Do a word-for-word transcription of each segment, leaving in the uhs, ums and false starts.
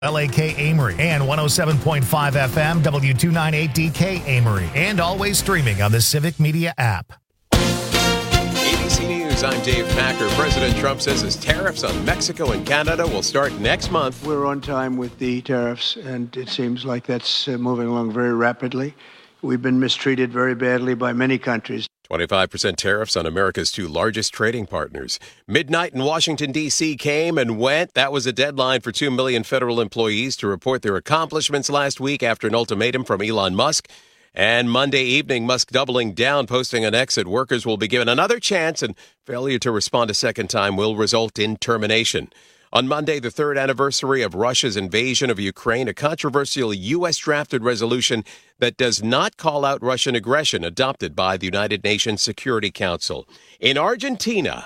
L A K Amory and one oh seven point five F M W two ninety-eight D K Amory, and always streaming on the Civic Media app. A B C News, I'm Dave Packer. President Trump says his tariffs on Mexico and Canada will start next month. We're on time with the tariffs, and it seems like that's uh, moving along very rapidly. We've been mistreated very badly by many countries. twenty-five percent tariffs on America's two largest trading partners. Midnight in Washington, D C came and went. That was a deadline for two million federal employees to report their accomplishments last week after an ultimatum from Elon Musk. And Monday evening, Musk doubling down, posting on X that workers will be given another chance, and failure to respond a second time will result in termination. On Monday, the third anniversary of Russia's invasion of Ukraine, a controversial U S drafted resolution that does not call out Russian aggression adopted by the United Nations Security Council. In Argentina,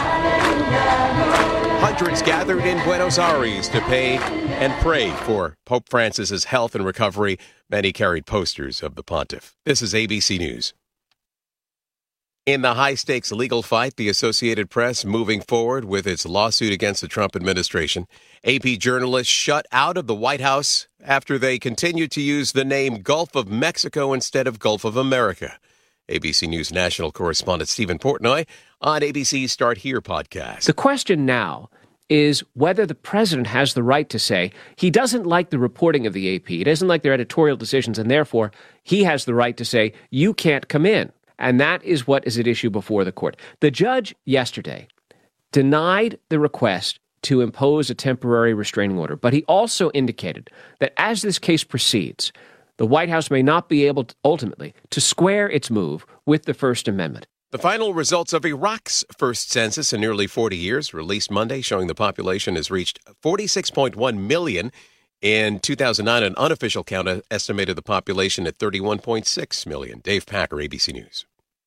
hundreds gathered in Buenos Aires to pay and pray for Pope Francis's health and recovery. Many carried posters of the pontiff. This is A B C News. In the high-stakes legal fight, the Associated Press moving forward with its lawsuit against the Trump administration. A P journalists shut out of the White House after they continued to use the name Gulf of Mexico instead of Gulf of America. A B C News national correspondent Stephen Portnoy on A B C's Start Here podcast. The question now is whether the president has the right to say he doesn't like the reporting of the A P, he doesn't like their editorial decisions, and therefore he has the right to say you can't come in. And that is what is at issue before the court. The judge yesterday denied the request to impose a temporary restraining order, but he also indicated that as this case proceeds, the White House may not be able to, ultimately to square its move with the First Amendment. The final results of Iraq's first census in nearly forty years, released Monday, showing the population has reached forty-six point one million. In two thousand nine, an unofficial count estimated the population at thirty-one point six million. Dave Packer, A B C News.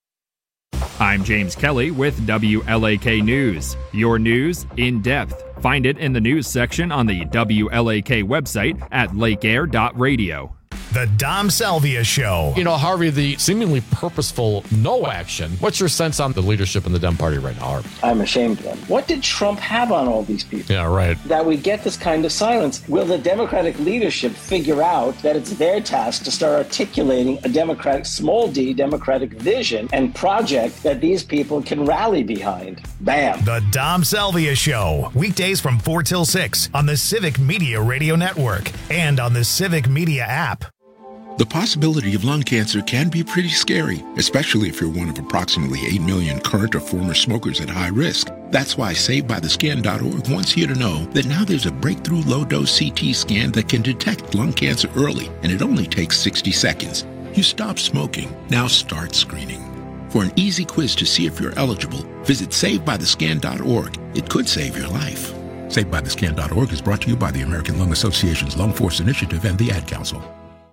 I'm James Kelly with W L A K News. Your news in depth. Find it in the news section on the W L A K website at lake air dot radio. The Dom Salvia Show. You know, Harvey, the seemingly purposeful no action. What's your sense on the leadership in the Dem Party right now, Harvey? I'm ashamed of them. What did Trump have on all these people? Yeah, right. That we get this kind of silence. Will the Democratic leadership figure out that it's their task to start articulating a Democratic, small d, Democratic vision and project that these people can rally behind? Bam. The Dom Salvia Show. Weekdays from four till six on the Civic Media Radio Network and on the Civic Media app. The possibility of lung cancer can be pretty scary, especially if you're one of approximately eight million current or former smokers at high risk. That's why Saved By The Scan dot org wants you to know that now there's a breakthrough low-dose C T scan that can detect lung cancer early, and it only takes sixty seconds. You stop smoking, now start screening. For an easy quiz to see if you're eligible, visit Saved By The Scan dot org. It could save your life. Saved By The Scan dot org is brought to you by the American Lung Association's Lung Force Initiative and the Ad Council.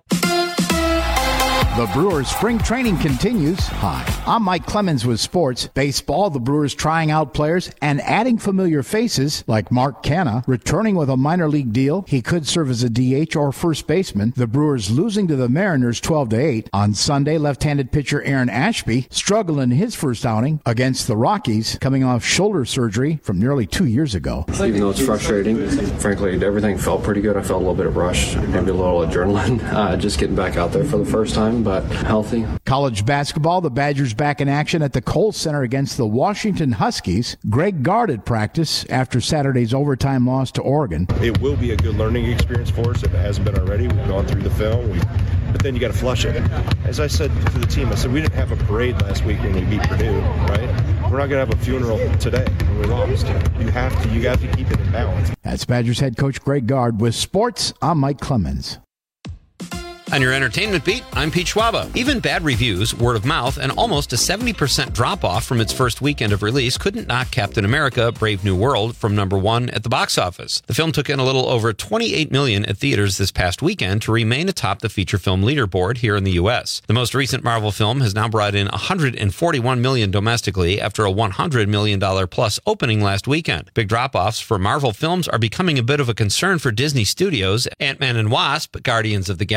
The Brewers spring training continues. Hi, I'm Mike Clemens with Sports. Baseball, the Brewers trying out players and adding familiar faces like Mark Canha, returning with a minor league deal. He could serve as a D H or first baseman. The Brewers losing to the Mariners twelve to eight. On Sunday, left-handed pitcher Aaron Ashby struggled in his first outing against the Rockies, coming off shoulder surgery from nearly two years ago. Even though it's frustrating, frankly, everything felt pretty good. I felt a little bit of rush, maybe a little adrenaline, uh, just getting back out there for the first time. But healthy. College basketball, the Badgers back in action at the Kohl Center against the Washington Huskies. Greg Gard at practice after Saturday's overtime loss to Oregon. It will be a good learning experience for us if it hasn't been already. We've gone through the film, we, but then you got to flush it. As I said to the team, I said we didn't have a parade last week when we beat Purdue, right? We're not going to have a funeral today when we lost. You have to, you got to keep it in balance. That's Badgers head coach Greg Gard. With sports, I'm Mike Clemens. On your entertainment beat, I'm Pete Schwaba. Even bad reviews, word of mouth, and almost a seventy percent drop-off from its first weekend of release couldn't knock Captain America: Brave New World from number one at the box office. The film took in a little over twenty-eight million dollars at theaters this past weekend to remain atop the feature film leaderboard here in the U S. The most recent Marvel film has now brought in one hundred forty-one million dollars domestically after a one hundred million dollars plus opening last weekend. Big drop-offs for Marvel films are becoming a bit of a concern for Disney Studios. Ant-Man and Wasp, Guardians of the Galaxy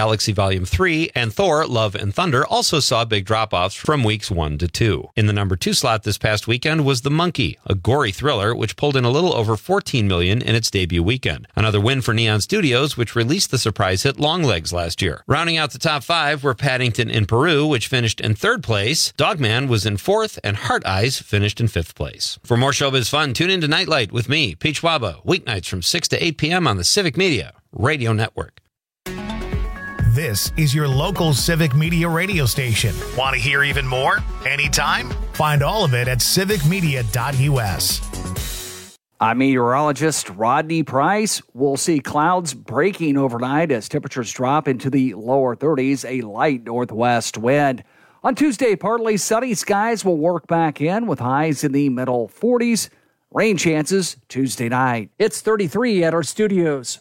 Volume three, and Thor, Love and Thunder also saw big drop-offs from weeks one to two. In the number two slot this past weekend was The Monkey, a gory thriller which pulled in a little over fourteen million dollars in its debut weekend. Another win for Neon Studios, which released the surprise hit Longlegs last year. Rounding out the top five were Paddington in Peru, which finished in third place. Dogman was in fourth, and Heart Eyes finished in fifth place. For more showbiz fun, tune in to Nightlight with me, Pete Schwaba, weeknights from six to eight p.m. on the Civic Media Radio Network. This is your local Civic Media radio station. Want to hear even more? Anytime? Find all of it at civic media dot u s. I'm meteorologist Rodney Price. We'll see clouds breaking overnight as temperatures drop into the lower thirties, a light northwest wind. On Tuesday, partly sunny skies will work back in with highs in the middle forties. Rain chances Tuesday night. It's thirty-three at our studios.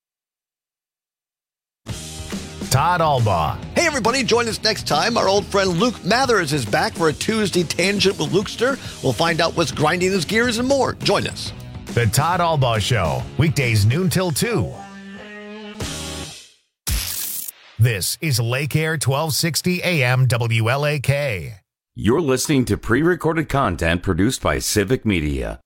Todd Albaugh. Hey, everybody, join us next time. Our old friend Luke Mathers is back for a Tuesday Tangent with Lukester. We'll find out what's grinding his gears and more. Join us. The Todd Albaugh Show, weekdays noon till two. This is Lake Air twelve sixty A M W L A K. You're listening to pre-recorded content produced by Civic Media.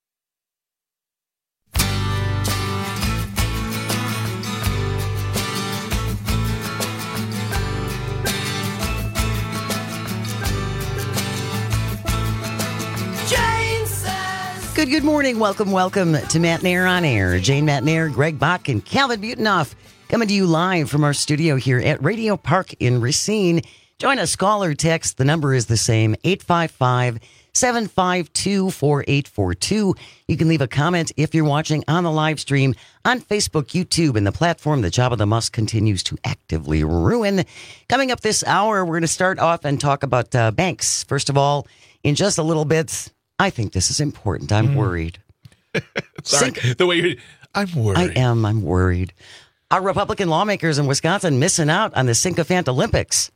Good, good morning. Welcome, welcome to Matt Nair on Air. Jane Matt Nair, Greg Bach, and Calvin Butenhoff coming to you live from our studio here at Radio Park in Racine. Join us, call or text. The number is the same, eight five five, seven five two, four eight four two. You can leave a comment if you're watching on the live stream on Facebook, YouTube, and the platform that Jabba the Musk continues to actively ruin. Coming up this hour, we're going to start off and talk about uh, banks. First of all, in just a little bit, I think this is important. I'm mm. worried. Sorry, Sink- the way you I'm worried. I am. I'm worried. Our Republican lawmakers in Wisconsin missing out on the Sycophant Olympics.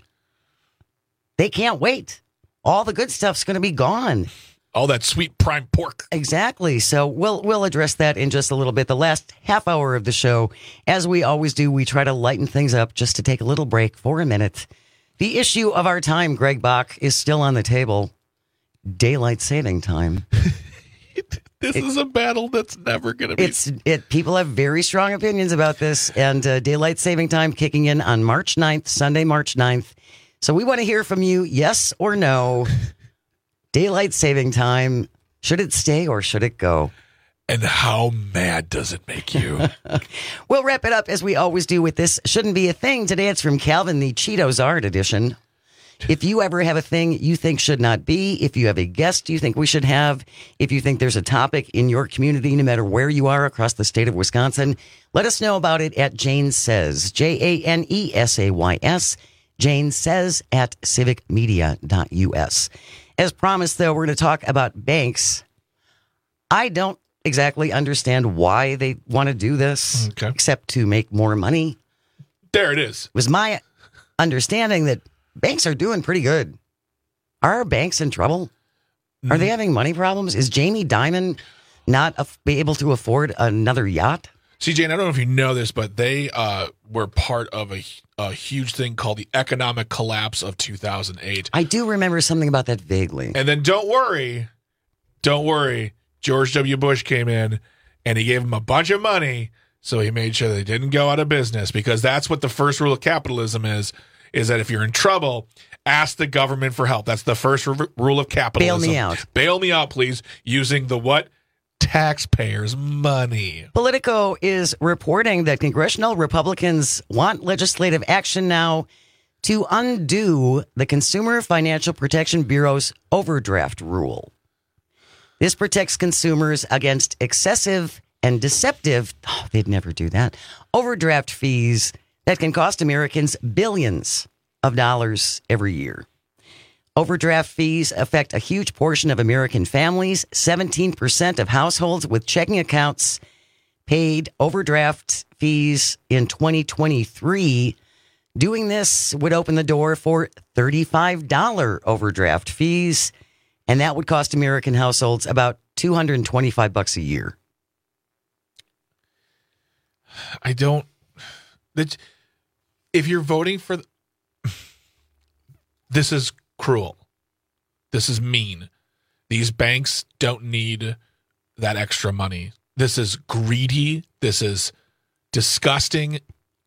They can't wait. All the good stuff's going to be gone. All that sweet prime pork. Exactly. So we'll we'll address that in just a little bit. The last half hour of the show, as we always do, we try to lighten things up just to take a little break for a minute. The issue of our time, Greg Bach, is still on the table. Daylight saving time. This it, is a battle that's never going to be. It's it. People have very strong opinions about this, and uh, daylight saving time kicking in on March ninth, Sunday, March ninth. So we want to hear from you, yes or no. Daylight saving time, should it stay or should it go? And how mad does it make you? We'll wrap it up as we always do with this Shouldn't Be a Thing. Today it's from Calvin, the Cheetos Art edition. If you ever have a thing you think should not be, if you have a guest you think we should have, if you think there's a topic in your community, no matter where you are across the state of Wisconsin, let us know about it at Jane Says, J A N E S A Y S, Jane Says at civic media dot u s. As promised, though, we're going to talk about banks. I don't exactly understand why they want to do this, okay. except to make more money. There it is. It was my understanding that banks are doing pretty good. Are our banks in trouble? Are they having money problems? Is Jamie Dimon not af- be able to afford another yacht? See, Jane, I don't know if you know this, but they uh, were part of a, a huge thing called the economic collapse of two thousand eight. I do remember something about that vaguely. And then don't worry, don't worry. George W. Bush came in and he gave them a bunch of money, so he made sure they didn't go out of business, because that's what the first rule of capitalism is. Is that if you're in trouble, ask the government for help. That's the first r- rule of capitalism. Bail me out. Bail me out, please, using the what? Taxpayers' money. Politico is reporting that congressional Republicans want legislative action now to undo the Consumer Financial Protection Bureau's overdraft rule. This protects consumers against excessive and deceptive, oh, they'd never do that, overdraft fees that can cost Americans billions of dollars every year. Overdraft fees affect a huge portion of American families. seventeen percent of households with checking accounts paid overdraft fees in twenty twenty-three. Doing this would open the door for thirty-five dollars overdraft fees, and that would cost American households about two hundred twenty-five bucks a year. I don't... if you're voting for, this is cruel. This is mean. These banks don't need that extra money. This is greedy. This is disgusting.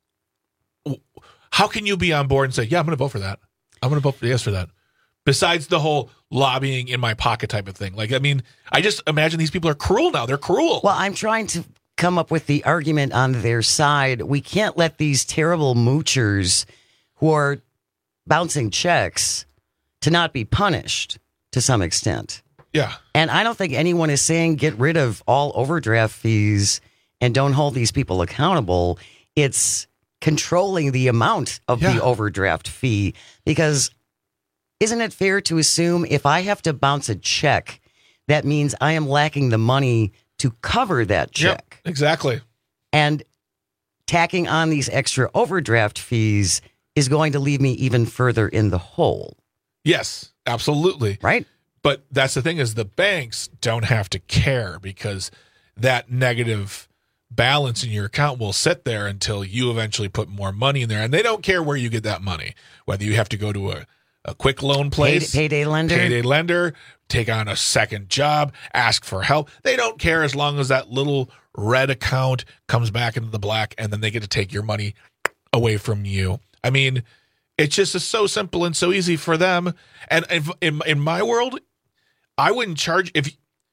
How can you be on board and say, yeah, I'm going to vote for that. I'm going to vote for yes for that. Besides the whole lobbying in my pocket type of thing. Like, I mean, I just imagine these people are cruel now. They're cruel. Well, I'm trying to come up with the argument on their side. We can't let these terrible moochers who are bouncing checks to not be punished to some extent. Yeah. And I don't think anyone is saying get rid of all overdraft fees and don't hold these people accountable. It's controlling the amount of yeah. the overdraft fee, because isn't it fair to assume if I have to bounce a check, that means I am lacking the money to cover that check? Yep, exactly. And tacking on these extra overdraft fees is going to leave me even further in the hole. Yes, absolutely. Right? But that's the thing, is the banks don't have to care, because that negative balance in your account will sit there until you eventually put more money in there. And they don't care where you get that money, whether you have to go to a A quick loan place, Pay, payday lender, payday lender, take on a second job, ask for help. They don't care as long as that little red account comes back into the black, and then they get to take your money away from you. I mean, it's just is so simple and so easy for them. And if, in in my world, I wouldn't charge if.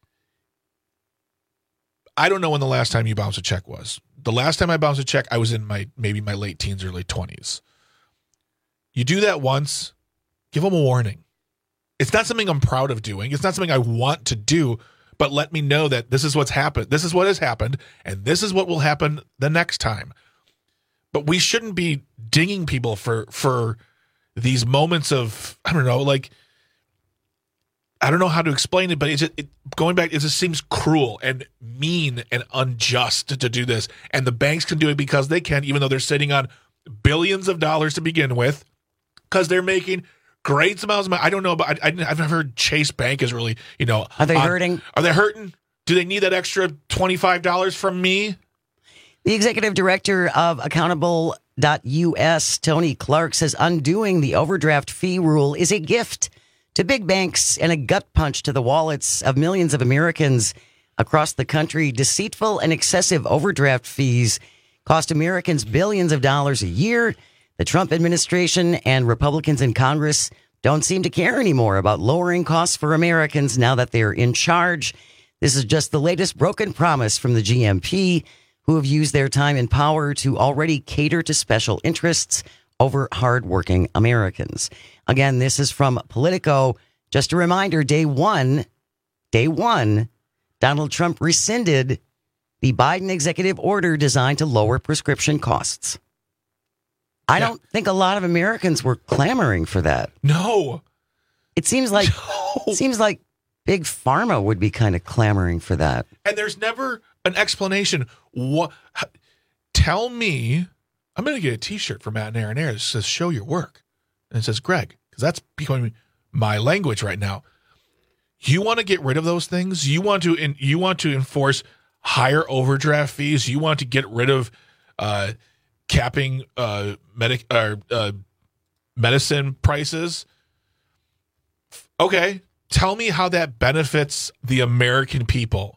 I don't know when the last time you bounced a check was. The last time I bounced a check, I was in my maybe my late teens, early twenties. You do that once. Give them a warning. It's not something I'm proud of doing. It's not something I want to do, but let me know that this is what's happened. This is what has happened, and this is what will happen the next time. But we shouldn't be dinging people for for these moments of, I don't know, like, I don't know how to explain it, but it's just, it, going back, it just seems cruel and mean and unjust to, to do this. And the banks can do it because they can, even though they're sitting on billions of dollars to begin with, because they're making great amounts of money. I don't know, but I, I, I've never heard Chase Bank is really, you know. Are they on, hurting? Are they hurting? Do they need that extra twenty-five dollars from me? The executive director of Accountable dot U S, Tony Clark, says undoing the overdraft fee rule is a gift to big banks and a gut punch to the wallets of millions of Americans across the country. Deceitful and excessive overdraft fees cost Americans billions of dollars a year. The Trump administration and Republicans in Congress don't seem to care anymore about lowering costs for Americans now that they're in charge. This is just the latest broken promise from the G M P, who have used their time in power to already cater to special interests over hardworking Americans. Again, this is from Politico. Just a reminder, day one, day one, Donald Trump rescinded the Biden executive order designed to lower prescription costs. I yeah. don't think a lot of Americans were clamoring for that. No. It seems like no. it seems like Big Pharma would be kind of clamoring for that. And there's never an explanation. What? Tell me, I'm going to get a T-shirt for Matt and Aaron Air that says "Show your work," and it says Greg, because that's becoming my language right now. You want to get rid of those things. You want to. In, you want to enforce higher overdraft fees. You want to get rid of uh, capping uh, medic uh, uh, medicine prices. Okay, tell me how that benefits the American people.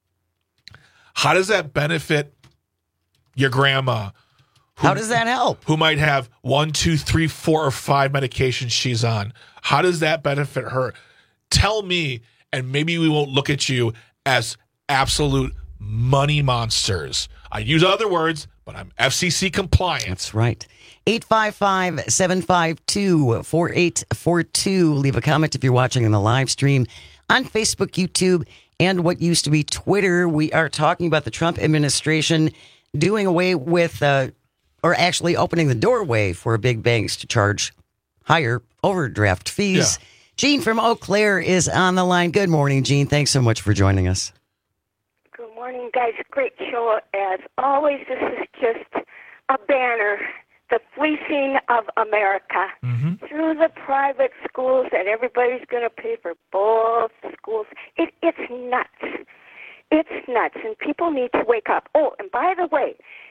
How does that benefit your grandma? Who, how does that help? Who might have one, two, three, four, or five medications she's on. How does that benefit her? Tell me, and maybe we won't look at you as absolute money monsters. I use other words, but I'm F C C compliant. That's right. eight five five, seven five two, four eight four two. Leave a comment if you're watching in the live stream on Facebook, YouTube, and what used to be Twitter. We are talking about the Trump administration doing away with, uh, or actually opening the doorway for big banks to charge higher overdraft fees. Yeah. Gene from Eau Claire is on the line. Good morning, Gene. Thanks so much for joining us. Good morning, guys. Great show as always. This is just a banner. The fleecing of America mm-hmm. through the private schools that everybody's going to pay for both schools. It, it's nuts. It's nuts, and people need to wake up. Oh, and by the way, if you're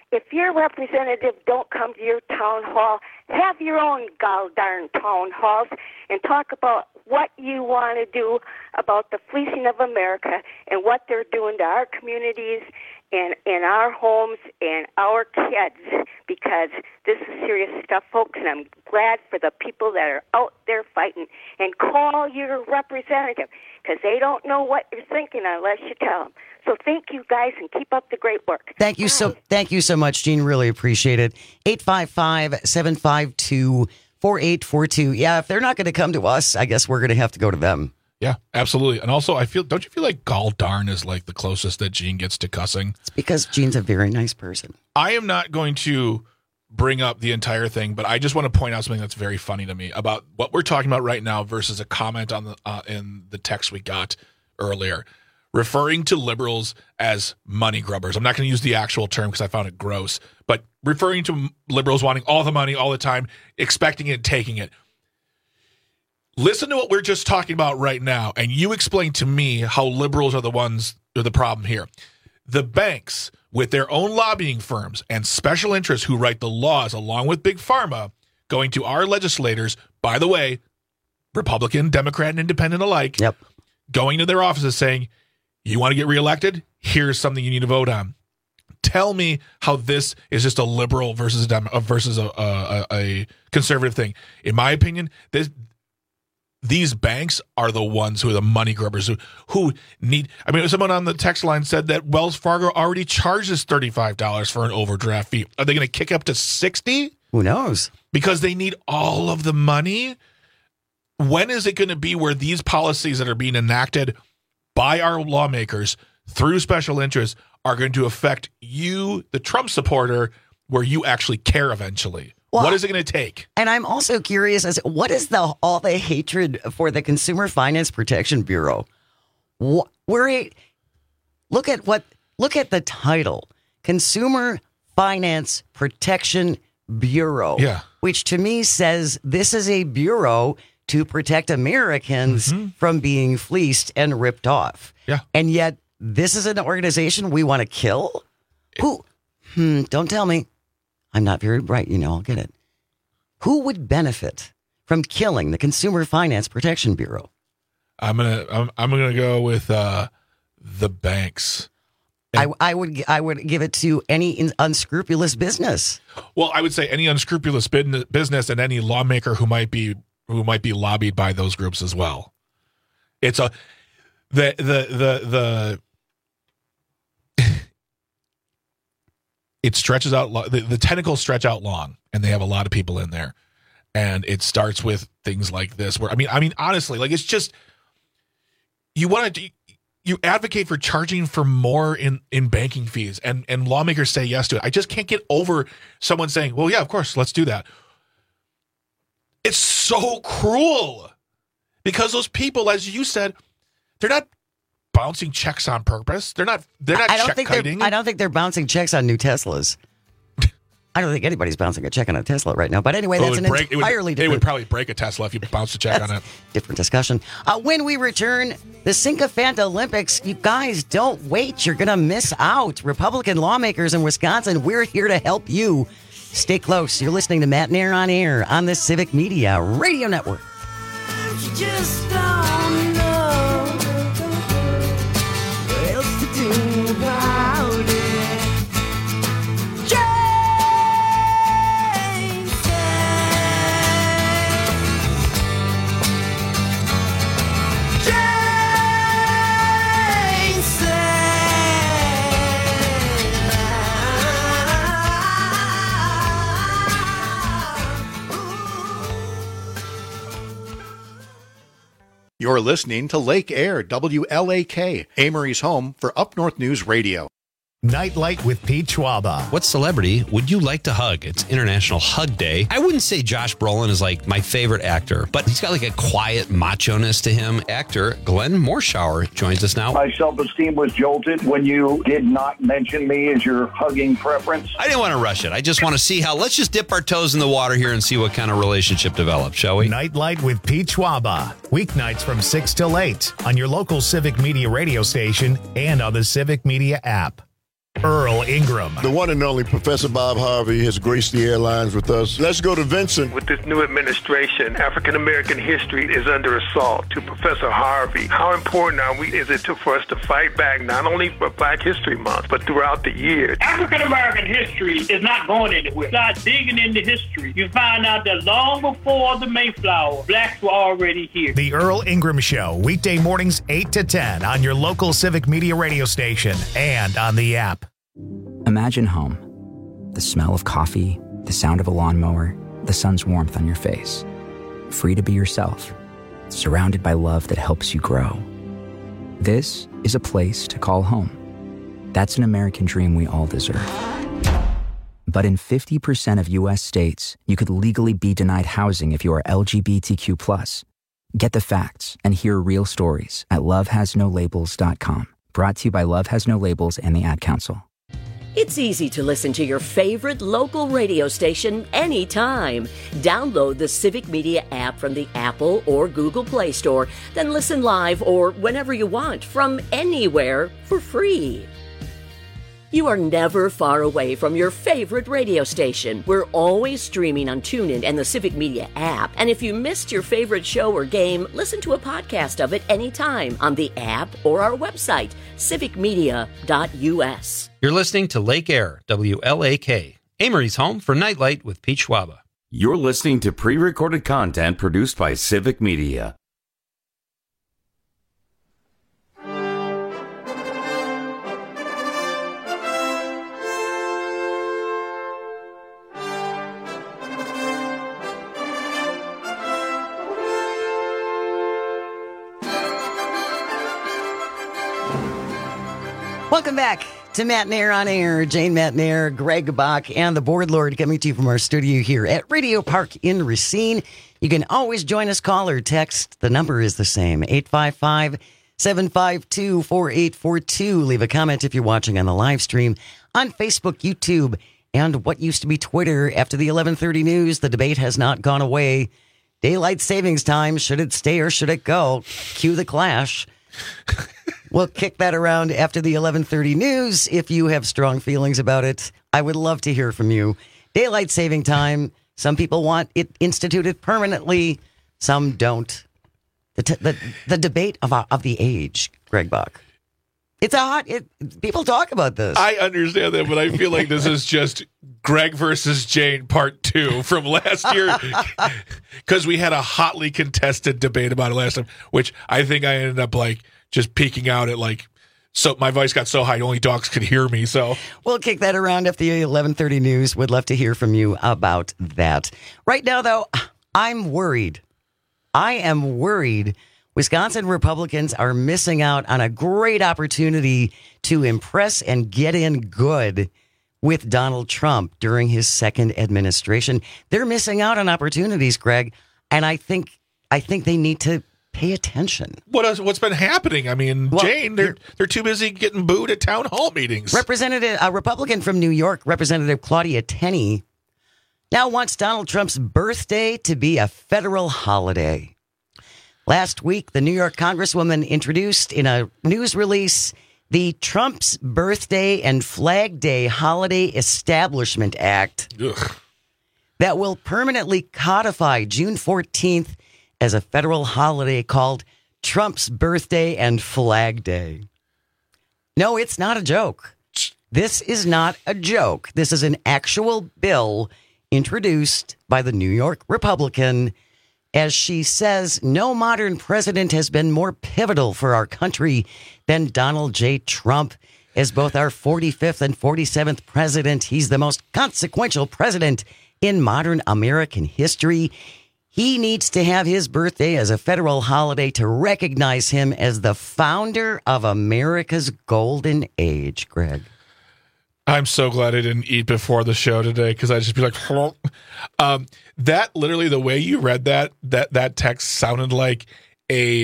your representative don't come to your town hall, have your own gall-darn town halls and talk about what you want to do about the fleecing of America and what they're doing to our communities and in our homes and our kids, because this is serious stuff, folks, and I'm glad for the people that are out there fighting. And call your representative, because they don't know what you're thinking unless you tell them. So thank you, guys, and keep up the great work. Thank you so thank you so much, Gene. Really appreciate it. eight five five, seven five two, four eight four two. Yeah, if they're not going to come to us, I guess we're going to have to go to them. Yeah, absolutely. And also, I feel, don't you feel like gall darn is like the closest that Gene gets to cussing? It's because Gene's a very nice person. I am not going to bring up the entire thing, but I just want to point out something that's very funny to me about what we're talking about right now versus a comment on the uh, in the text we got earlier, referring to liberals as money grubbers. I'm not going to use the actual term because I found it gross, but referring to liberals wanting all the money all the time, expecting it, taking it. Listen to what we're just talking about right now, and you explain to me how liberals are the ones are the problem here. The banks, with their own lobbying firms and special interests who write the laws along with Big Pharma, going to our legislators, by the way, Republican, Democrat, and Independent alike, yep. going to their offices saying, you want to get reelected? Here's something you need to vote on. Tell me how this is just a liberal versus a, Dem- versus a, a, a conservative thing. In my opinion, this these banks are the ones who are the money grubbers who, who need. I mean, someone on the text line said that Wells Fargo already charges thirty-five dollars for an overdraft fee. Are they going to kick up to sixty dollars? Who knows? Because they need all of the money. When is it going to be where these policies that are being enacted by our lawmakers through special interests are going to affect you, the Trump supporter, where you actually care eventually? Well, what is it going to take? And I'm also curious as what is the all the hatred for the Consumer Finance Protection Bureau? What, we're look at what look at the title, Consumer Finance Protection Bureau, yeah. which to me says this is a bureau to protect Americans mm-hmm. from being fleeced and ripped off. Yeah, and yet this is an organization we want to kill. It, Who? Hmm, don't tell me. I'm not very bright, you know, I'll get it. Who would benefit from killing the Consumer Finance Protection Bureau? I'm gonna I'm, I'm gonna go with uh, the banks. And I, I would I would give it to any unscrupulous business. Well, I would say any unscrupulous business and any lawmaker who might be who might be lobbied by those groups as well. It's a the the the the. It stretches out, the, the tentacles stretch out long, and they have a lot of people in there. And it starts with things like this, where, I mean, I mean, honestly, like, it's just, you want to, you advocate for charging for more in, in banking fees, and, and lawmakers say yes to it. I just can't get over someone saying, well, yeah, of course, let's do that. It's so cruel, because those people, as you said, they're not bouncing checks on purpose. They're not. They're not I don't check think kiting. They're, I don't think they're bouncing checks on new Teslas. I don't think anybody's bouncing a check on a Tesla right now. But anyway, that's an break, entirely it would, different. It would probably break a Tesla if you bounced a check on it. Different discussion. Uh, when we return, the Sycophant Olympics. You guys don't wait. You're going to miss out. Republican lawmakers in Wisconsin, we're here to help you. Stay close. You're listening to Matt and Aaron on Air on the Civic Media Radio Network. You just don't know what else to do about it. You're listening to Lake Air, W L A K, Amory's home for Up North News Radio. Nightlight with Pete Schwaba. What celebrity would you like to hug? It's International Hug Day. I wouldn't say Josh Brolin is like my favorite actor, but he's got like a quiet macho-ness to him. Actor Glenn Morshower joins us now. My self-esteem was jolted when you did not mention me as your hugging preference. I didn't want to rush it. I just want to see how, let's just dip our toes in the water here and see what kind of relationship develops, shall we? Nightlight with Pete Schwaba. Weeknights from six till eight on your local Civic Media radio station and on the Civic Media app. Earl Ingram. The one and only Professor Bob Harvey has graced the airlines with us. Let's go to Vincent. With this new administration, African American history is under assault. To Professor Harvey, how important are we, is it to, for us to fight back, not only for Black History Month, but throughout the year? African American history is not going anywhere. Start digging into history. You find out that long before the Mayflower, blacks were already here. The Earl Ingram Show, weekday mornings eight to ten on your local Civic Media radio station and on the app. Imagine home. The smell of coffee, the sound of a lawnmower, the sun's warmth on your face. Free to be yourself, surrounded by love that helps you grow. This is a place to call home. That's an American dream we all deserve. But in fifty percent of U S states, you could legally be denied housing if you are L G B T Q plus. Get the facts and hear real stories at love has no labels dot com. Brought to you by Love Has No Labels and the Ad Council. It's easy to listen to your favorite local radio station anytime. Download the Civic Media app from the Apple or Google Play Store, then listen live or whenever you want from anywhere for free. You are never far away from your favorite radio station. We're always streaming on TuneIn and the Civic Media app. And if you missed your favorite show or game, listen to a podcast of it anytime on the app or our website, civic media dot u s. You're listening to Lake Air, W L A K, Amory's home for Nightlight with Pete Schwaba. You're listening to pre-recorded content produced by Civic Media. Welcome back to Matt Nair on Air. Jane Matt Nair, Greg Bach, and the Board Lord coming to you from our studio here at Radio Park in Racine. You can always join us, call or text. The number is the same, eight five five, seven five two, four eight four two. Leave a comment if you're watching on the live stream on Facebook, YouTube, and what used to be Twitter. After the eleven thirty news, the debate has not gone away. Daylight savings time, should it stay or should it go? Cue the clash. We'll kick that around after the eleven thirty news. If you have strong feelings about it, I would love to hear from you. Daylight saving time. Some people want it instituted permanently. Some don't. The t- the, the debate of uh, of the age, Greg Bach. It's a hot. It, people talk about this. I understand that, but I feel like this is just Greg versus Jane part two from last year, because we had a hotly contested debate about it last time, which I think I ended up like just peeking out at like, so my voice got so high only dogs could hear me. So we'll kick that around after the eleven thirty news. Would love to hear from you about that. Right now, though, I'm worried. I am worried. Wisconsin Republicans are missing out on a great opportunity to impress and get in good with Donald Trump during his second administration. They're missing out on opportunities, Greg, and I think I think they need to pay attention. What else, what's been happening? I mean, well, Jane, they're they're too busy getting booed at town hall meetings. Representative, a Republican from New York, Representative Claudia Tenney, now wants Donald Trump's birthday to be a federal holiday. Last week, the New York Congresswoman introduced in a news release the Trump's Birthday and Flag Day Holiday Establishment Act. Ugh. That will permanently codify June fourteenth as a federal holiday called Trump's Birthday and Flag Day. No, it's not a joke. This is not a joke. This is an actual bill introduced by the New York Republican. As she says, no modern president has been more pivotal for our country than Donald J. Trump. As both our forty-fifth and forty-seventh president, he's the most consequential president in modern American history. He needs to have his birthday as a federal holiday to recognize him as the founder of America's golden age, Greg. I'm so glad I didn't eat before the show today, because I'd just be like, um, that literally the way you read that, that, that text sounded like a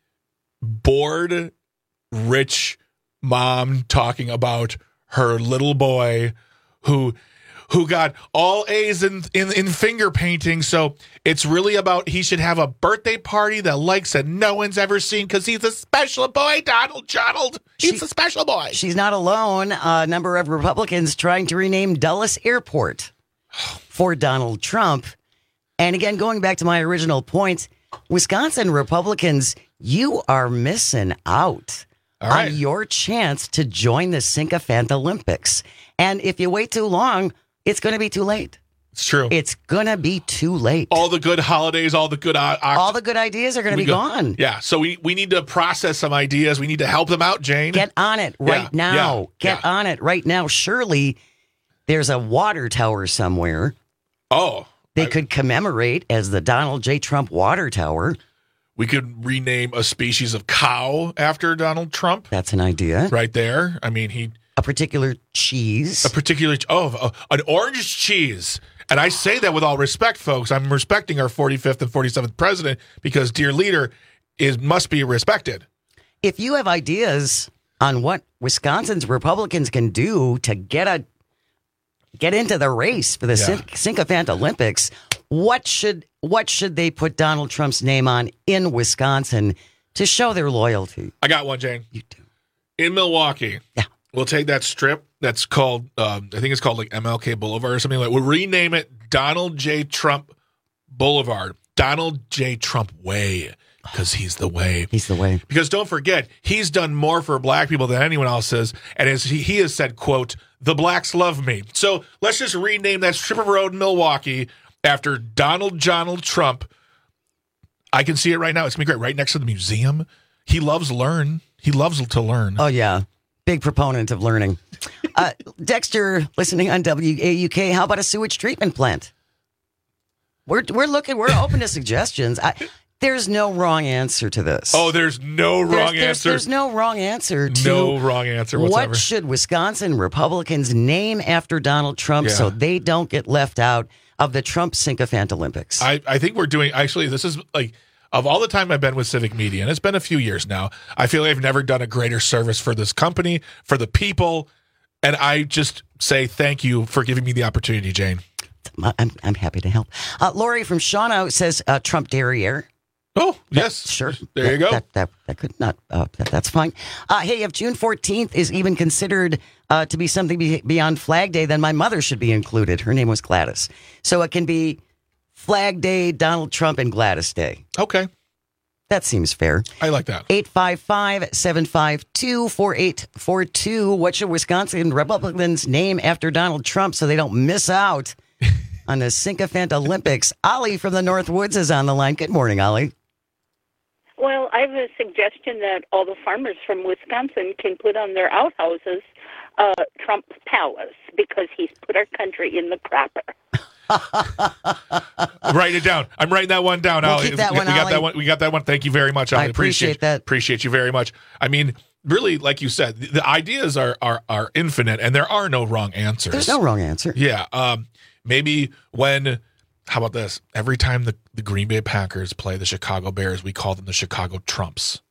bored, rich mom talking about her little boy who who got all A's in, in, in finger painting. So it's really about he should have a birthday party that likes that no one's ever seen because he's a special boy, Donald Donald. He's she, a special boy. She's not alone. A number of Republicans trying to rename Dulles Airport for Donald Trump. And again, going back to my original point, Wisconsin Republicans, you are missing out right. on your chance to join the Sycophant Olympics. And if you wait too long, it's going to be too late. It's true. It's going to be too late. All the good holidays, all the good... Uh, all the good ideas are going to be go, gone. Yeah, so we, we need to process some ideas. We need to help them out, Jane. Get on it right yeah, now. Yeah, Get yeah. on it right now. Surely there's a water tower somewhere. Oh. They I, could commemorate as the Donald J. Trump Water Tower. We could rename a species of cow after Donald Trump. That's an idea. Right there. I mean, he... A particular cheese. A particular... Oh, uh, an orange cheese. And I say that with all respect, folks. I'm respecting our forty-fifth and forty-seventh president because, dear leader, is must be respected. If you have ideas on what Wisconsin's Republicans can do to get a get into the race for the yeah. Sycophant Olympics, what should what should they put Donald Trump's name on in Wisconsin to show their loyalty? I got one, Jane. You do. In Milwaukee. Yeah. We'll take that strip that's called, um, I think it's called like M L K Boulevard or something like that. We'll rename it Donald J. Trump Boulevard. Donald J. Trump Way, because he's the way. He's the way. Because don't forget, he's done more for black people than anyone else has. And as he, he has said, quote, the blacks love me. So let's just rename that strip of road in Milwaukee after Donald Donald Trump. I can see it right now. It's going to be great. Right next to the museum. He loves learn. He loves to learn. Oh, yeah. Big proponent of learning. Uh, Dexter, listening on W A U K, how about a sewage treatment plant? We're we're looking, we're open to suggestions. I, there's no wrong answer to this. Oh, there's no wrong there's, there's, answer. There's no wrong answer to no wrong answer whatsoever. What should Wisconsin Republicans name after Donald Trump yeah. so they don't get left out of the Trump Sycophant Olympics? I, I think we're doing, actually, this is like, of all the time I've been with Civic Media, and it's been a few years now, I feel like I've never done a greater service for this company, for the people, and I just say thank you for giving me the opportunity, Jane. I'm I'm happy to help. Uh, Lori from Shawano says uh, Trump derriere. Oh, yes. That, sure. There that, you go. That, that, that could not, uh, that, that's fine. Uh, hey, if June fourteenth is even considered uh, to be something be- beyond Flag Day, then my mother should be included. Her name was Gladys. So it can be Flag Day, Donald Trump, and Gladys Day. Okay. That seems fair. I like that. eight five five, seven five two, four eight four two. What should Wisconsin Republicans name after Donald Trump so they don't miss out on the Sycophant Olympics? Ollie from the North Woods is on the line. Good morning, Ollie. Well, I have a suggestion that all the farmers from Wisconsin can put on their outhouses uh, Trump Palace because he's put our country in the crapper. Write it down. I'm writing that one down, We'll Ollie. keep that we one, got Ollie. that one. We got that one. Thank you very much, Ollie. I appreciate that. Appreciate you very much. I mean, really, like you said, the, the ideas are, are are infinite, and there are no wrong answers. There's no wrong answer. Yeah. Um. Maybe when. How about this? Every time the, the Green Bay Packers play the Chicago Bears, we call them the Chicago Trumps.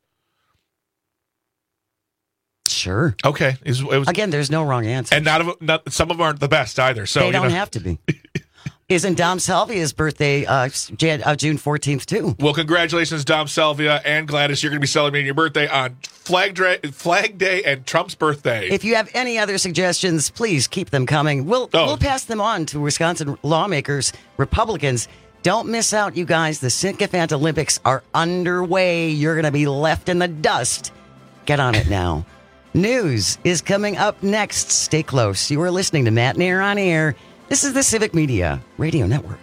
Sure. Okay. It was, it was, Again, there's no wrong answer. and not, of, not some of them aren't the best either. So they you don't know. have to be. Isn't Dom Salvia's birthday uh, Jan- uh, June fourteenth, too? Well, congratulations, Dom Salvia and Gladys. You're going to be celebrating your birthday on Flag, Dra- Flag Day and Trump's birthday. If you have any other suggestions, please keep them coming. We'll Oh. we'll pass them on to Wisconsin lawmakers, Republicans. Don't miss out, you guys. The Sycophant Olympics are underway. You're going to be left in the dust. Get on it now. News is coming up next. Stay close. You are listening to Matt Nair on Air. This is the Civic Media Radio Network.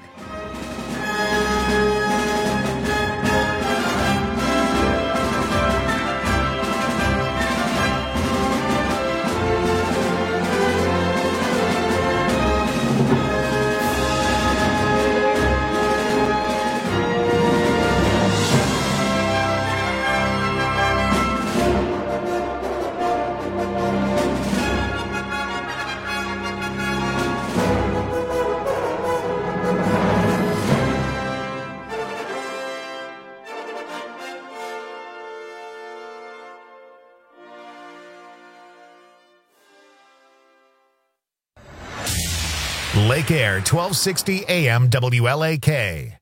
Lake Air, twelve sixty A M W L A K.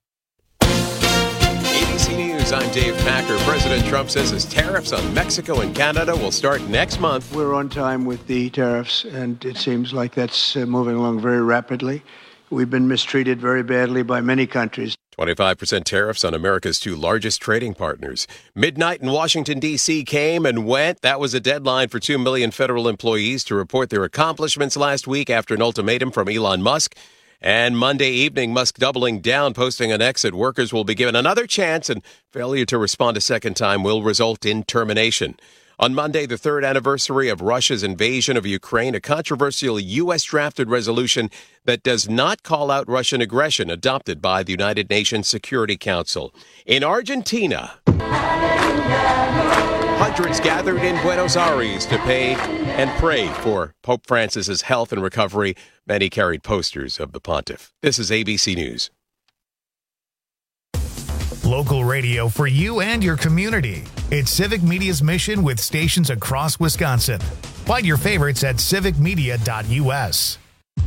A B C News, I'm Dave Packer. President Trump says his tariffs on Mexico and Canada will start next month. We're on time with the tariffs, and it seems like that's uh, moving along very rapidly. We've been mistreated very badly by many countries. twenty-five percent tariffs on America's two largest trading partners. Midnight in Washington, D C came and went. That was a deadline for two million federal employees to report their accomplishments last week after an ultimatum from Elon Musk. And Monday evening, Musk doubling down, posting an exit. Workers will be given another chance, and failure to respond a second time will result in termination. On Monday, the third anniversary of Russia's invasion of Ukraine, a controversial U S drafted resolution that does not call out Russian aggression adopted by the United Nations Security Council. In Argentina, hundreds gathered in Buenos Aires to pay and pray for Pope Francis's health and recovery. Many carried posters of the pontiff. This is A B C News. Local radio for you and your community. It's Civic Media's mission with stations across Wisconsin. Find your favorites at civic media dot U S.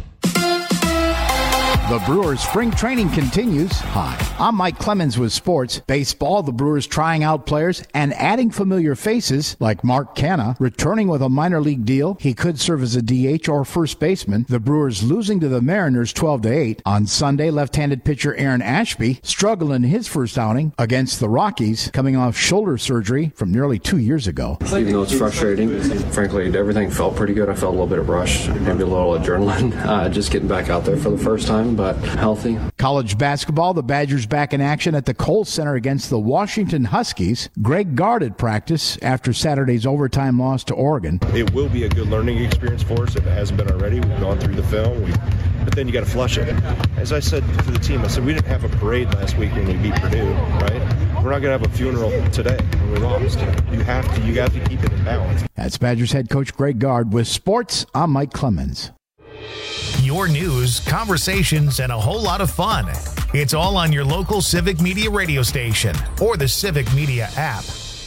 The Brewers spring training continues. Hi, I'm Mike Clemens with sports. Baseball, the Brewers trying out players and adding familiar faces like Mark Canha, returning with a minor league deal. He could serve as a D H or first baseman. The Brewers losing to the Mariners twelve to eight. On Sunday, left-handed pitcher Aaron Ashby struggled in his first outing against the Rockies, coming off shoulder surgery from nearly two years ago. Even though it's frustrating, frankly, everything felt pretty good. I felt a little bit of rush, maybe a little adrenaline, uh, just getting back out there for the first time. But healthy. College basketball, the Badgers back in action at the Kohl Center against the Washington Huskies. Greg Gard at practice after Saturday's overtime loss to Oregon. It will be a good learning experience for us if it hasn't been already. We've gone through the film, we, but then you got to flush it. As I said to the team, I said we didn't have a parade last week when we beat Purdue, right? We're not going to have a funeral today when we lost. You have to, you have to keep it in balance. That's Badgers head coach Greg Gard. With sports, I'm Mike Clemens. Your news, conversations, and a whole lot of fun. It's all on your local Civic Media radio station or the Civic Media app.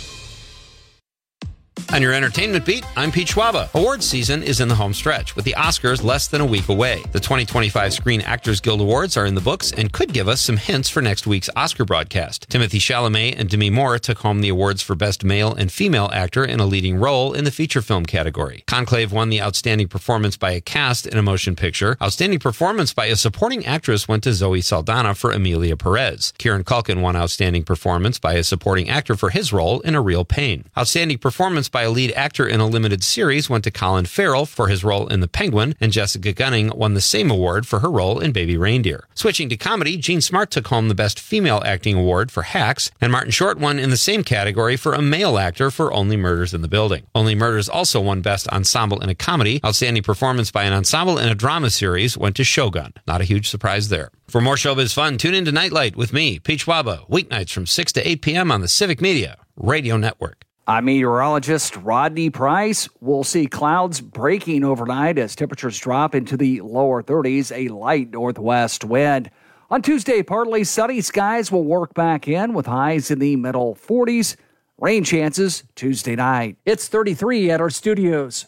On your entertainment beat, I'm Pete Schwaba. Awards season is in the home stretch, with the Oscars less than a week away. The twenty twenty-five Screen Actors Guild Awards are in the books and could give us some hints for next week's Oscar broadcast. Timothée Chalamet and Demi Moore took home the awards for Best Male and Female Actor in a Leading Role in the feature film category. Conclave won the Outstanding Performance by a Cast in a Motion Picture. Outstanding Performance by a Supporting Actress went to Zoe Saldana for Emilia Perez. Kieran Culkin won Outstanding Performance by a Supporting Actor for his role in A Real Pain. Outstanding Performance by a Lead Actor in a Limited Series went to Colin Farrell for his role in The Penguin, and Jessica Gunning won the same award for her role in Baby Reindeer. Switching to comedy, Jean Smart took home the Best Female Acting Award for Hacks, and Martin Short won in the same category for a male actor for Only Murders in the Building. Only Murders also won Best Ensemble in a Comedy. Outstanding Performance by an Ensemble in a Drama Series went to Shogun. Not a huge surprise there. For more showbiz fun, tune in to Nightlight with me, Pete Schwaba, weeknights from six to eight p.m. on the Civic Media Radio Network. I'm meteorologist Rodney Price. We'll see clouds breaking overnight as temperatures drop into the lower thirties, a light northwest wind. On Tuesday, partly sunny skies will work back in with highs in the middle forties. Rain chances Tuesday night. It's thirty-three at our studios.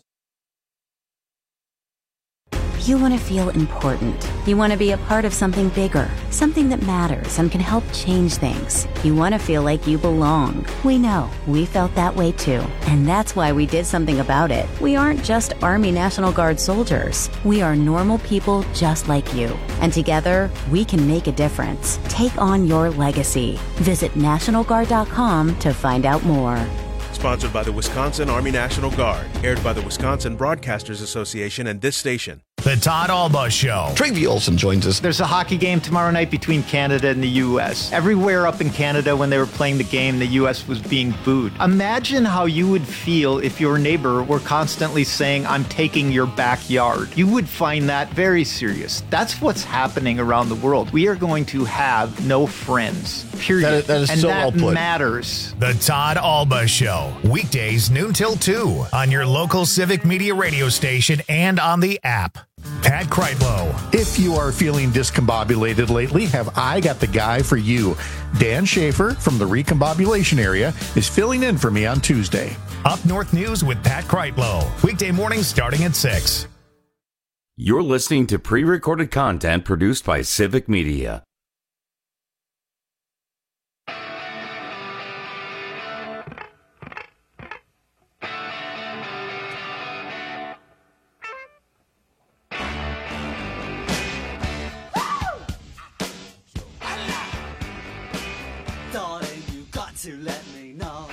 You want to feel important. You want to be a part of something bigger, something that matters and can help change things. You want to feel like you belong. We know. We felt that way too. And that's why we did something about it. We aren't just Army National Guard soldiers. We are normal people just like you. And together, we can make a difference. Take on your legacy. Visit National Guard dot com to find out more. Sponsored by the Wisconsin Army National Guard. Aired by the Wisconsin Broadcasters Association and this station. The Todd Alba Show. Travi Olson joins us. There's a hockey game tomorrow night between Canada and the U S. Everywhere up in Canada when they were playing the game, the U S was being booed. Imagine how you would feel if your neighbor were constantly saying, I'm taking your backyard. You would find that very serious. That's what's happening around the world. We are going to have no friends, period. That is, that is and so that well put. matters. The Todd Alba Show. Weekdays noon till two on your local Civic Media radio station and on the app. Pat Kreitlow. If you are feeling discombobulated lately, have I got the guy for you. Dan Schaefer from the Recombobulation area is filling in for me on Tuesday. Up North News with Pat Kreitlow. Weekday mornings starting at six. You're listening to pre-recorded content produced by Civic Media. Darling, you got to let me know.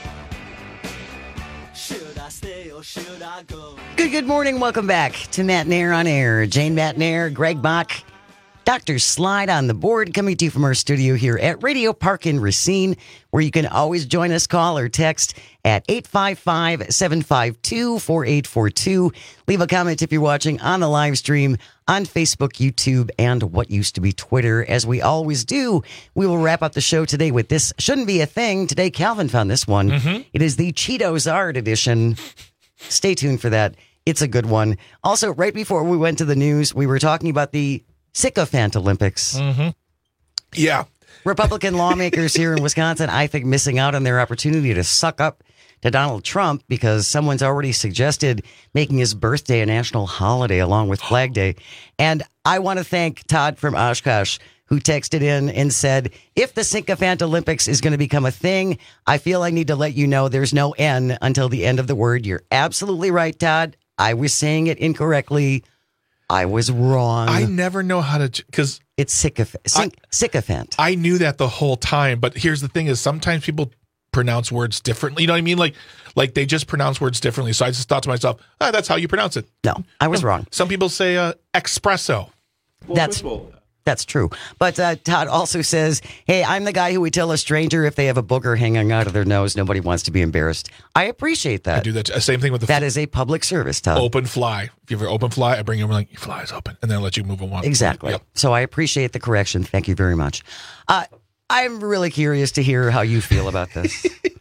Should I stay or should I go? Good, good morning. Welcome back to Matt Nair on Air. Jane Matt Nair, Greg Bach, Doctor Slide on the board, coming to you from our studio here at Radio Park in Racine, where you can always join us, call or text at eight five five, seven five two, four eight four two. Leave a comment if you're watching on the live stream on Facebook, YouTube, and what used to be Twitter. As we always do, we will wrap up the show today with This Shouldn't Be a Thing. Today, Calvin found this one. Mm-hmm. It is the Cheetos Art edition. Stay tuned for that. It's a good one. Also, right before we went to the news, we were talking about the Sycophant Olympics. Mm-hmm. Yeah. Republican lawmakers here in Wisconsin, I think, missing out on their opportunity to suck up to Donald Trump because someone's already suggested making his birthday a national holiday along with Flag Day. And I want to thank Todd from Oshkosh, who texted in and said, if the Sycophant Olympics is going to become a thing, I feel I need to let you know there's no N until the end of the word. You're absolutely right, Todd. I was saying it incorrectly. I was wrong. I never know how to, because it's sycophant. Sy- sycophant. I knew that the whole time, but here's the thing: is sometimes people pronounce words differently. You know what I mean? Like, like they just pronounce words differently. So I just thought to myself, ah, that's how you pronounce it. No, I was no, wrong. Some people say uh, espresso. Well, that's that's true. But uh, Todd also says, hey, I'm the guy who would tell a stranger if they have a booger hanging out of their nose. Nobody wants to be embarrassed. I appreciate that. I do that. Same thing with the that is a public service, Todd. Open fly. If you have an open fly, I bring you over like your fly is open, and then I let you move along. Exactly. Yep. So I appreciate the correction. Thank you very much. Uh, I'm really curious to hear how you feel about this.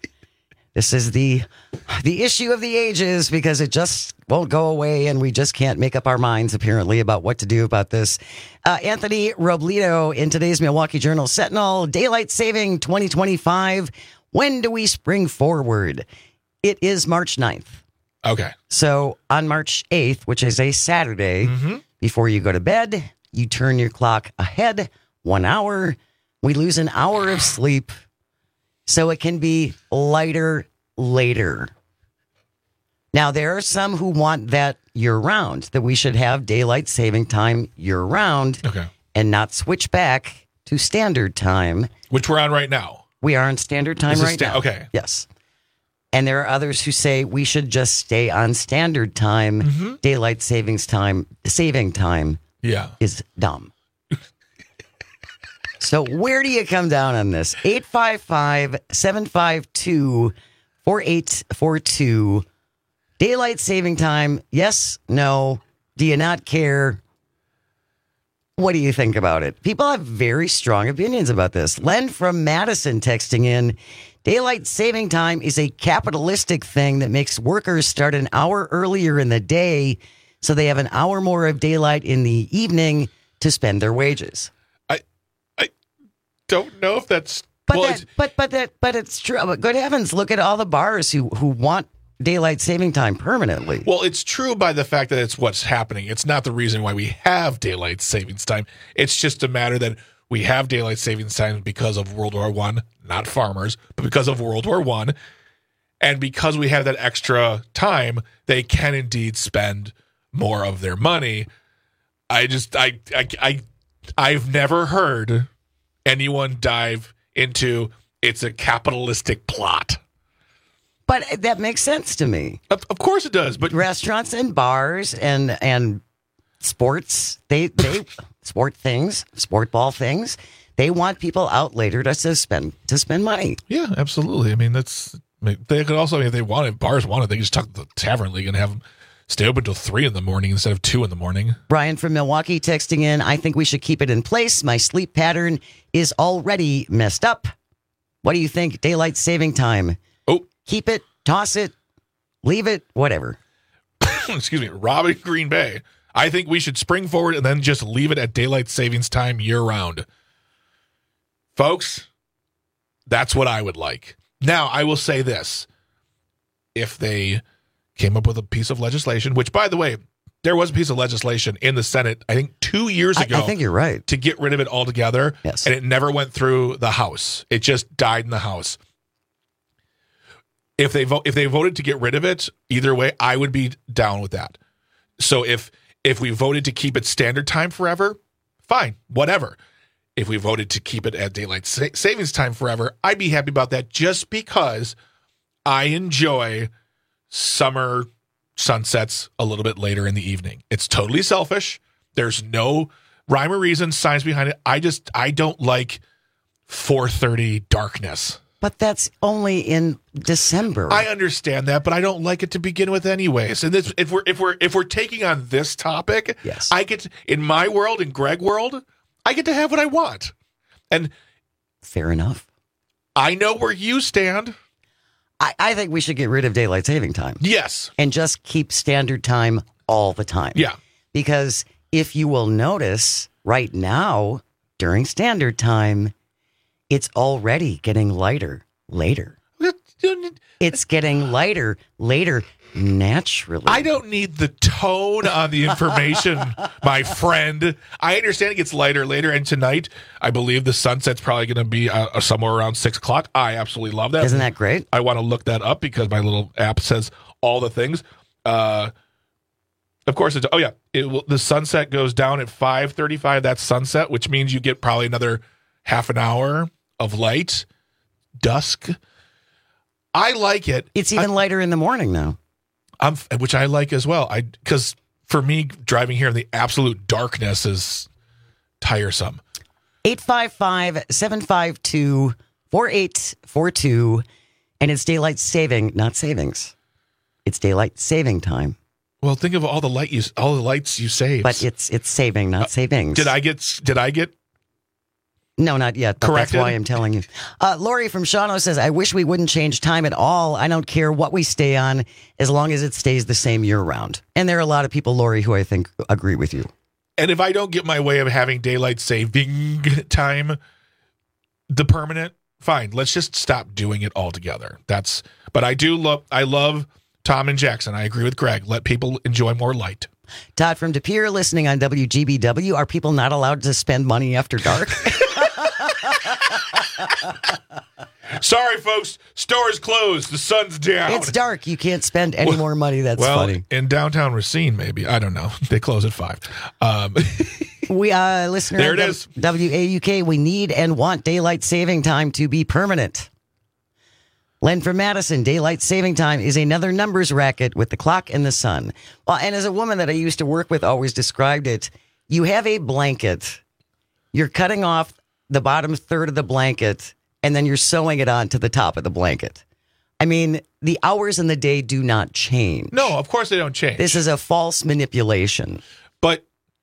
This is the the issue of the ages because it just won't go away and we just can't make up our minds, apparently, about what to do about this. Uh, Anthony Robledo in today's Milwaukee Journal Sentinel, Daylight Saving twenty twenty-five. When do we spring forward? It is March ninth. Okay. So on March eighth, which is a Saturday, mm-hmm. before you go to bed, you turn your clock ahead one hour. We lose an hour of sleep. So it can be lighter later. Now, there are some who want that year-round, that we should have daylight saving time year-round okay. and not switch back to standard time. Which we're on right now. We are on standard time right sta- now. Okay. Yes. And there are others who say we should just stay on standard time. Mm-hmm. Daylight savings time, saving time yeah. is dumb. So where do you come down on this? eight five five, seven five two, four eight four two. Daylight saving time, yes, no. Do you not care? What do you think about it? People have very strong opinions about this. Len from Madison texting in, daylight saving time is a capitalistic thing that makes workers start an hour earlier in the day so they have an hour more of daylight in the evening to spend their wages. Don't know if that's but well, that, but but that but it's true. But good heavens, look at all the bars who who want daylight saving time permanently. Well, it's true by the fact that it's what's happening. It's not the reason why we have daylight savings time. It's just a matter that we have daylight savings time because of World War One, not farmers, but because of World War One, and because we have that extra time, they can indeed spend more of their money. I just I I, I I've never heard anyone dive into it's a capitalistic plot. But that makes sense to me. Of, of course it does. But restaurants and bars and and sports, they they sport things, sport ball things, they want people out later to spend to spend money. Yeah, absolutely. I mean, that's I mean, they could also, I mean, if they wanted, bars wanted, they could just talk to the Tavern League and have them stay open until three in the morning instead of two in the morning. Brian from Milwaukee texting in, I think we should keep it in place. My sleep pattern is already messed up. What do you think? Daylight saving time. Oh. Keep it, toss it, leave it, whatever. Excuse me. Rob in Green Bay. I think we should spring forward and then just leave it at daylight savings time year round. Folks, that's what I would like. Now, I will say this. If they came up with a piece of legislation, which, by the way, there was a piece of legislation in the Senate, I think two years ago. I, I think you're right. To get rid of it altogether. Yes. And it never went through the House. It just died in the House. If they vote, if they voted to get rid of it, either way, I would be down with that. So if if we voted to keep it standard time forever, fine, whatever. If we voted to keep it at daylight sa- savings time forever, I'd be happy about that just because I enjoy summer sunsets a little bit later in the evening. It's totally selfish. There's no rhyme or reason, science behind it. I just, I don't like four thirty darkness. But that's only in December. I understand that, but I don't like it to begin with anyways. And this, if we're if we're if we're taking on this topic, yes. I get to, in my world, in Greg world, I get to have what I want. And fair enough. I know where you stand. I, I think we should get rid of daylight saving time. Yes. And just keep standard time all the time. Yeah. Because if you will notice right now during standard time, it's already getting lighter later. It's getting lighter later naturally. I don't need the tone on the information, my friend. I understand it gets lighter later. And tonight, I believe the sunset's probably going to be uh, somewhere around six o'clock. I absolutely love that. Isn't that great? I want to look that up because my little app says all the things. Uh, of course, it's, oh yeah, it will, the sunset goes down at five thirty-five. That's sunset, which means you get probably another half an hour of light, dusk. I like it. It's even I, lighter in the morning now. I'm, which I like as well. I because for me, driving here in the absolute darkness is tiresome. eight five five, seven five two, four eight four two, and it's daylight saving, not savings. It's daylight saving time. Well, think of all the light you, all the lights you saved. But it's it's saving, not savings. Uh, did I get? Did I get? No, not yet. But Corrected? That's why I'm telling you. Uh, Lori from Shawano says, I wish we wouldn't change time at all. I don't care what we stay on as long as it stays the same year round. And there are a lot of people, Lori, who I think agree with you. And if I don't get my way of having daylight saving time, the permanent, fine. Let's just stop doing it altogether. That's. But I do love. I love Tom and Jackson. I agree with Greg. Let people enjoy more light. Todd from De Pere listening on W G B W. Are people not allowed to spend money after dark? Sorry, folks. Store's closed. The sun's down. It's dark. You can't spend any well, more money. That's well, funny. In downtown Racine, maybe. I don't know. They close at five. Um, we, uh, listener, there it is. W A U K, we need and want daylight saving time to be permanent. Len from Madison, daylight saving time is another numbers racket with the clock and the sun. Well, and as a woman that I used to work with always described it, you have a blanket, you're cutting off the bottom third of the blanket, and then you're sewing it on to the top of the blanket. I mean, the hours in the day do not change. No, of course they don't change. This is a false manipulation. But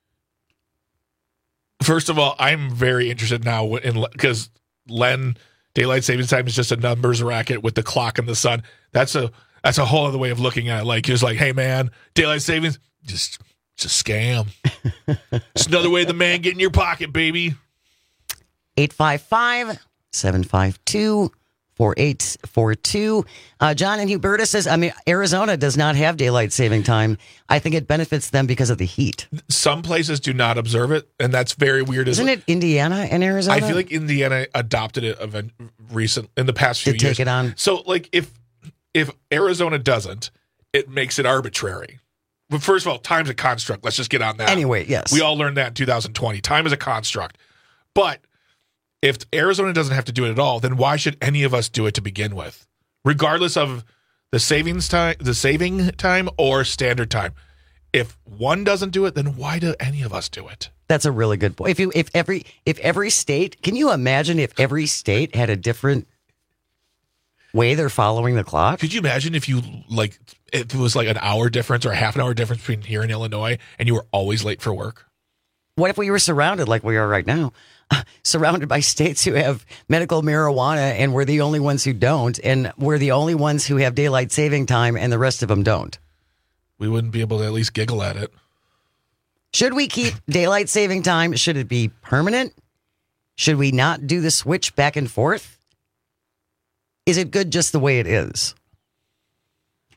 first of all, I'm very interested now in because Len, daylight savings time is just a numbers racket with the clock and the sun. That's a that's a whole other way of looking at it. Like just like, hey man, daylight savings, just it's a scam. It's another way the man get in your pocket, baby. eight five five, seven five two, four eight four two. Uh, John in Huberta says, I mean, Arizona does not have daylight saving time. I think it benefits them because of the heat. Some places do not observe it, and that's very weird. Isn't it Indiana and Arizona? I feel like Indiana adopted it of a recent in the past few to years. Take it on. So, like, if if Arizona doesn't, it makes it arbitrary. But first of all, time's a construct. Let's just get on that. Anyway, yes. We all learned that in two thousand twenty. Time is a construct. But if Arizona doesn't have to do it at all, then why should any of us do it to begin with? Regardless of the savings time, the saving time or standard time. If one doesn't do it, then why do any of us do it? That's a really good point. If you if every if every state, can you imagine if every state had a different way they're following the clock? Could you imagine if you like if it was like an hour difference or a half an hour difference between here and Illinois and you were always late for work? What if we were surrounded like we are right now? Surrounded by states who have medical marijuana and we're the only ones who don't, and we're the only ones who have daylight saving time and the rest of them don't. We wouldn't be able to at least giggle at it. Should we keep daylight saving time? Should it be permanent? Should we not do the switch back and forth? Is it good just the way it is?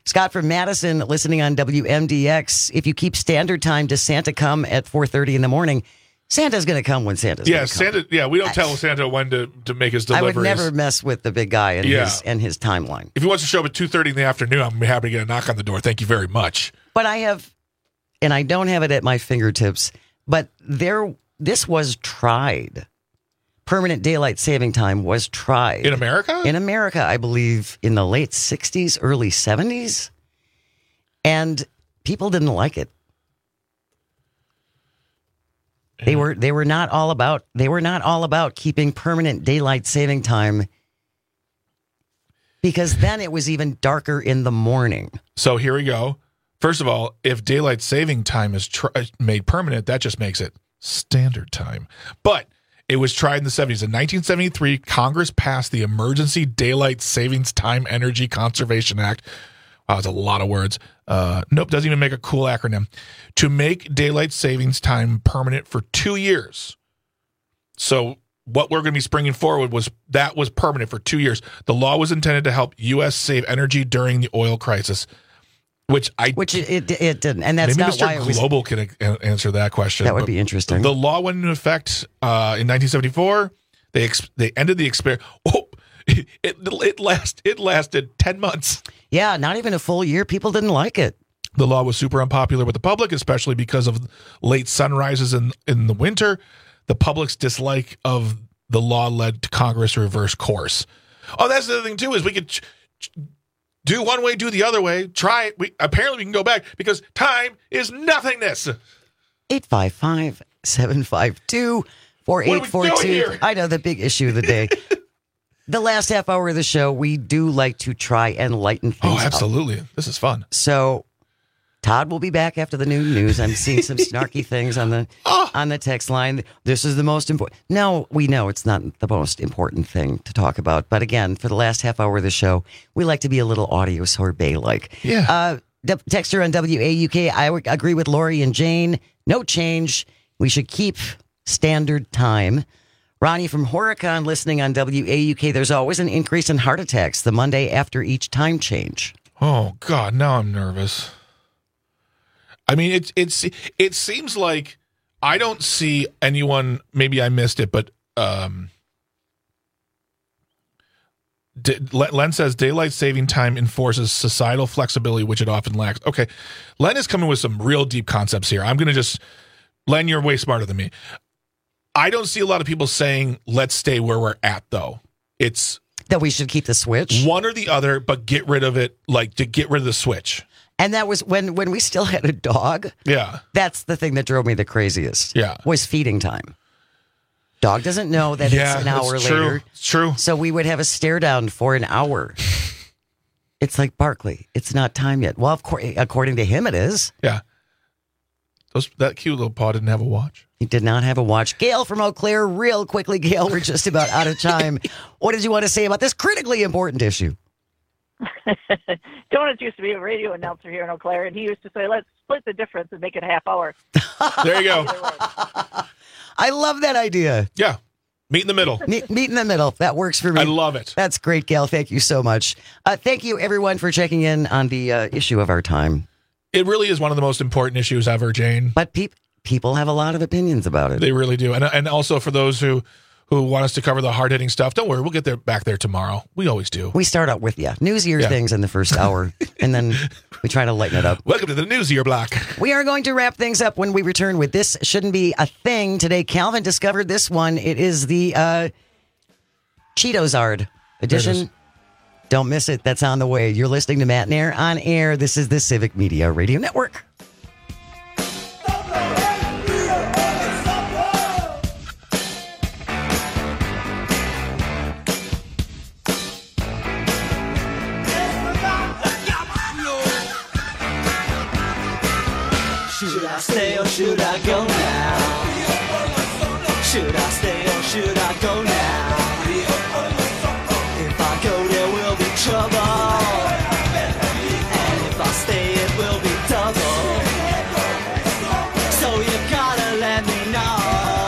Scott from Madison, listening on W M D X. If you keep standard time, does Santa come at four thirty in the morning? Santa's going to come when Santa's Yeah, going to come. Santa. Yeah, we don't tell Santa when to, to make his I deliveries. would never mess with the big guy and, Yeah. his, and his timeline. If he wants to show up at two thirty in the afternoon, I'm happy to get a knock on the door. Thank you very much. But I have, and I don't have it at my fingertips, but there, this was tried. Permanent daylight saving time was tried. In America? In America, I believe in the late sixties, early seventies. And people didn't like it. They were they were not all about they were not all about keeping permanent daylight saving time, because then it was even darker in the morning. So here we go. First of all, if daylight saving time is tr- made permanent, that just makes it standard time. But it was tried in the seventies. In nineteen seventy-three, Congress passed the Emergency Daylight Savings Time Energy Conservation Act. Wow, that's a lot of words. Uh, nope, doesn't even make a cool acronym. To make daylight savings time permanent for two years. So what we're going to be springing forward was that was permanent for two years. The law was intended to help U S save energy during the oil crisis, which I which it it, it didn't, and that's maybe not Mister why it was. Global can a- answer that question. That would but be interesting. The law went into effect uh, in nineteen seventy-four. They ex- they ended the experiment. Oh, it, it it last it lasted ten months. Yeah, not even a full year. People didn't like it. The law was super unpopular with the public, especially because of late sunrises in, in the winter. The public's dislike of the law led to Congress to reverse course. Oh, that's the other thing, too, is we could ch- ch- do one way, do the other way. Try it. We, apparently, we can go back because time is nothingness. eight five five, seven five two, four eight four two. I know, the big issue of the day. The last half hour of the show, we do like to try and lighten things Oh, absolutely. up. This is fun. So Todd will be back after the noon news. I'm seeing some snarky things on the oh. on the text line. This is the most important. No, we know it's not the most important thing to talk about. But again, for the last half hour of the show, we like to be a little audio sorbet-like. Yeah. Uh, the texter on W A U K, I would agree with Lori and Jane. No change. We should keep standard time. Ronnie from Horicon listening on W A U K. There's always an increase in heart attacks the Monday after each time change. Oh, God, now I'm nervous. I mean, it's it's it seems like I don't see anyone, maybe I missed it, but um, D- Len says daylight saving time enforces societal flexibility, which it often lacks. Okay, Len is coming with some real deep concepts here. I'm going to just, Len, you're way smarter than me. I don't see a lot of people saying, let's stay where we're at, though. It's that we should keep the switch. One or the other, but get rid of it, like to get rid of the switch. And that was when, when we still had a dog. Yeah. That's the thing that drove me the craziest. Yeah. Was feeding time. Dog doesn't know that yeah, it's an hour it's later. True. It's true. So we would have a stare down for an hour. It's like, Barkley, it's not time yet. Well, of course, according to him, it is. Yeah. Those, that cute little paw didn't have a watch. He did not have a watch. Gail from Eau Claire, real quickly, Gail, we're just about out of time. What did you want to say about this critically important issue? Donuts used to be a radio announcer here in Eau Claire, and he used to say, let's split the difference and make it a half hour. There you go. I love that idea. Yeah. Meet in the middle. Meet, meet in the middle. That works for me. I love it. That's great, Gail. Thank you so much. Uh, thank you, everyone, for checking in on the uh, issue of our time. It really is one of the most important issues ever, Jane. But pe- people have a lot of opinions about it. They really do. And and also for those who, who want us to cover the hard-hitting stuff, don't worry. We'll get there back there tomorrow. We always do. We start out with, yeah, newsier Yeah. things in the first hour, and then we try to lighten it up. Welcome to the Newsier Block. We are going to wrap things up when we return with This Shouldn't Be a Thing. Today, Calvin discovered this one. It is the uh, Cheetozard edition. Don't miss it. That's on the way. You're listening to Matt and Air on air. This is the Civic Media Radio Network. Should I stay or should I go now? Should I stay or should I go now? If I go there will be trouble, and if I stay it will be double. So you gotta let me know.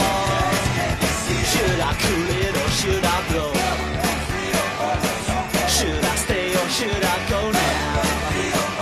Should I cool it or should I blow? Should I stay or should I go now?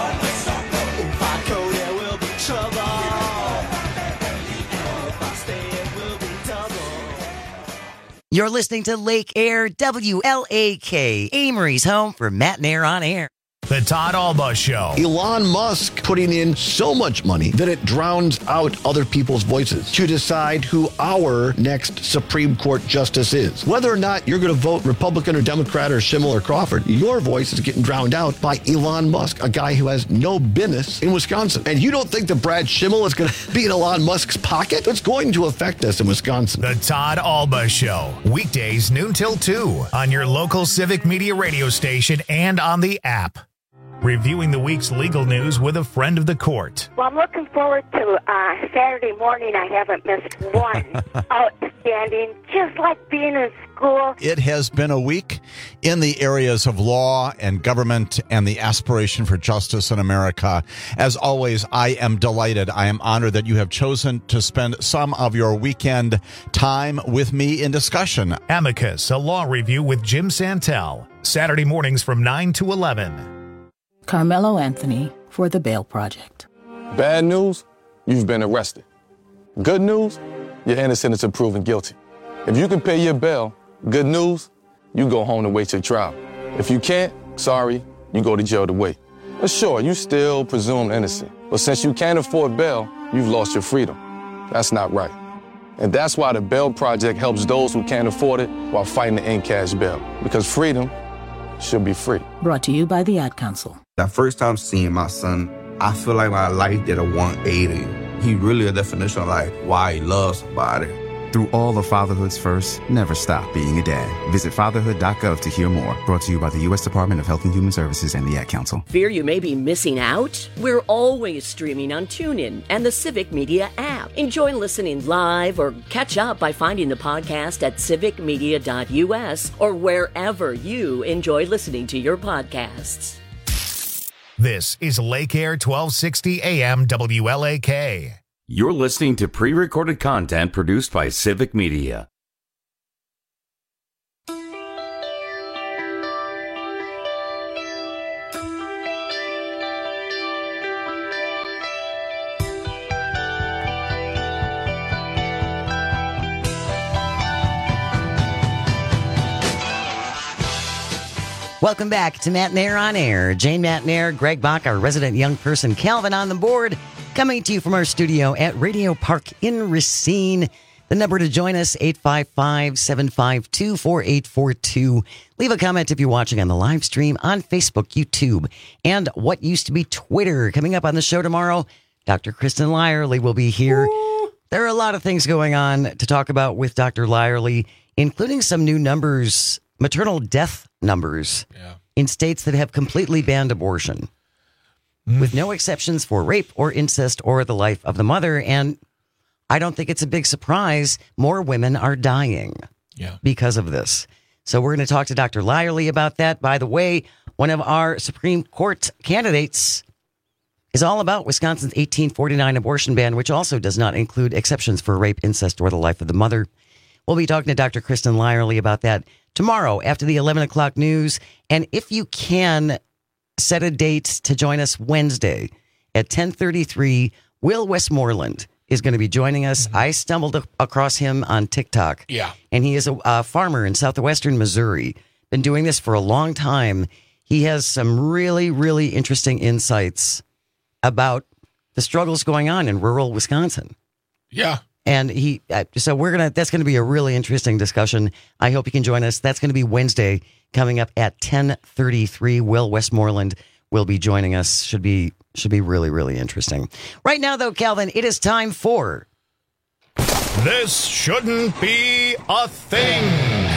You're listening to Lake Air, W L A K, Amory's home for Matt and Air on Air. The Todd Alba Show. Elon Musk putting in so much money that it drowns out other people's voices to decide who our next Supreme Court justice is. Whether or not you're going to vote Republican or Democrat or Schimmel or Crawford, your voice is getting drowned out by Elon Musk, a guy who has no business in Wisconsin. And you don't think that Brad Schimmel is going to be in Elon Musk's pocket? It's going to affect us in Wisconsin. The Todd Alba Show. Weekdays noon till two on your local Civic Media radio station and on the app. Reviewing the week's legal news with a friend of the court. Well, I'm looking forward to uh, Saturday morning. I haven't missed one. Outstanding. Just like being in school. It has been a week in the areas of law and government and the aspiration for justice in America. As always, I am delighted. I am honored that you have chosen to spend some of your weekend time with me in discussion. Amicus, a law review with Jim Santel. Saturday mornings from nine to eleven. Carmelo Anthony for the Bail Project. Bad news, you've been arrested. Good news, you're innocent until proven guilty. If you can pay your bail, good news, you go home to wait your trial. If you can't, sorry, you go to jail to wait. But sure, you still presumed innocent. But since you can't afford bail, you've lost your freedom. That's not right. And that's why the Bail Project helps those who can't afford it while fighting to end cash bail. Because freedom should be free. Brought to you by the Ad Council. That first time seeing my son, I feel like my life did a one eighty. He really a definition of like why he loves somebody. Through all of fatherhood's first, never stop being a dad. Visit fatherhood dot gov to hear more. Brought to you by the U S Department of Health and Human Services and the Ad Council. Fear you may be missing out? We're always streaming on TuneIn and the Civic Media app. Enjoy listening live or catch up by finding the podcast at civic media dot u s or wherever you enjoy listening to your podcasts. This is Lake Air twelve sixty A M W L A K. You're listening to pre-recorded content produced by Civic Media. Welcome back to Matt and Air on Air. Jane Matt and Air, Greg Bach, our resident young person, Calvin on the board, coming to you from our studio at Radio Park in Racine. The number to join us, eight five five, seven five two, four eight four two. Leave a comment if you're watching on the live stream on Facebook, YouTube, and what used to be Twitter. Coming up on the show tomorrow, Doctor Kristen Lyerly will be here. Ooh. There are a lot of things going on to talk about with Doctor Lyerly, including some new numbers, maternal death numbers yeah. in states that have completely banned abortion, mm. with no exceptions for rape or incest or the life of the mother. And I don't think it's a big surprise. More women are dying yeah. because of this. So we're going to talk to Doctor Lyerly about that. By the way, one of our Supreme Court candidates is all about Wisconsin's eighteen forty-nine abortion ban, which also does not include exceptions for rape, incest, or the life of the mother. We'll be talking to Doctor Kristen Lyerly about that tomorrow after the eleven o'clock news. And if you can, set a date to join us Wednesday at ten thirty-three. Will Westmoreland is going to be joining us. Mm-hmm. I stumbled across him on TikTok. Yeah. And he is a, a farmer in southwestern Missouri. Been doing this for a long time. He has some really, really interesting insights about the struggles going on in rural Wisconsin. Yeah. And he, uh, so we're going to, that's going to be a really interesting discussion. I hope you can join us. That's going to be Wednesday coming up at ten thirty-three. Will Westmoreland will be joining us. Should be, should be really, really interesting. Right now, though, Calvin, it is time for This Shouldn't Be a Thing.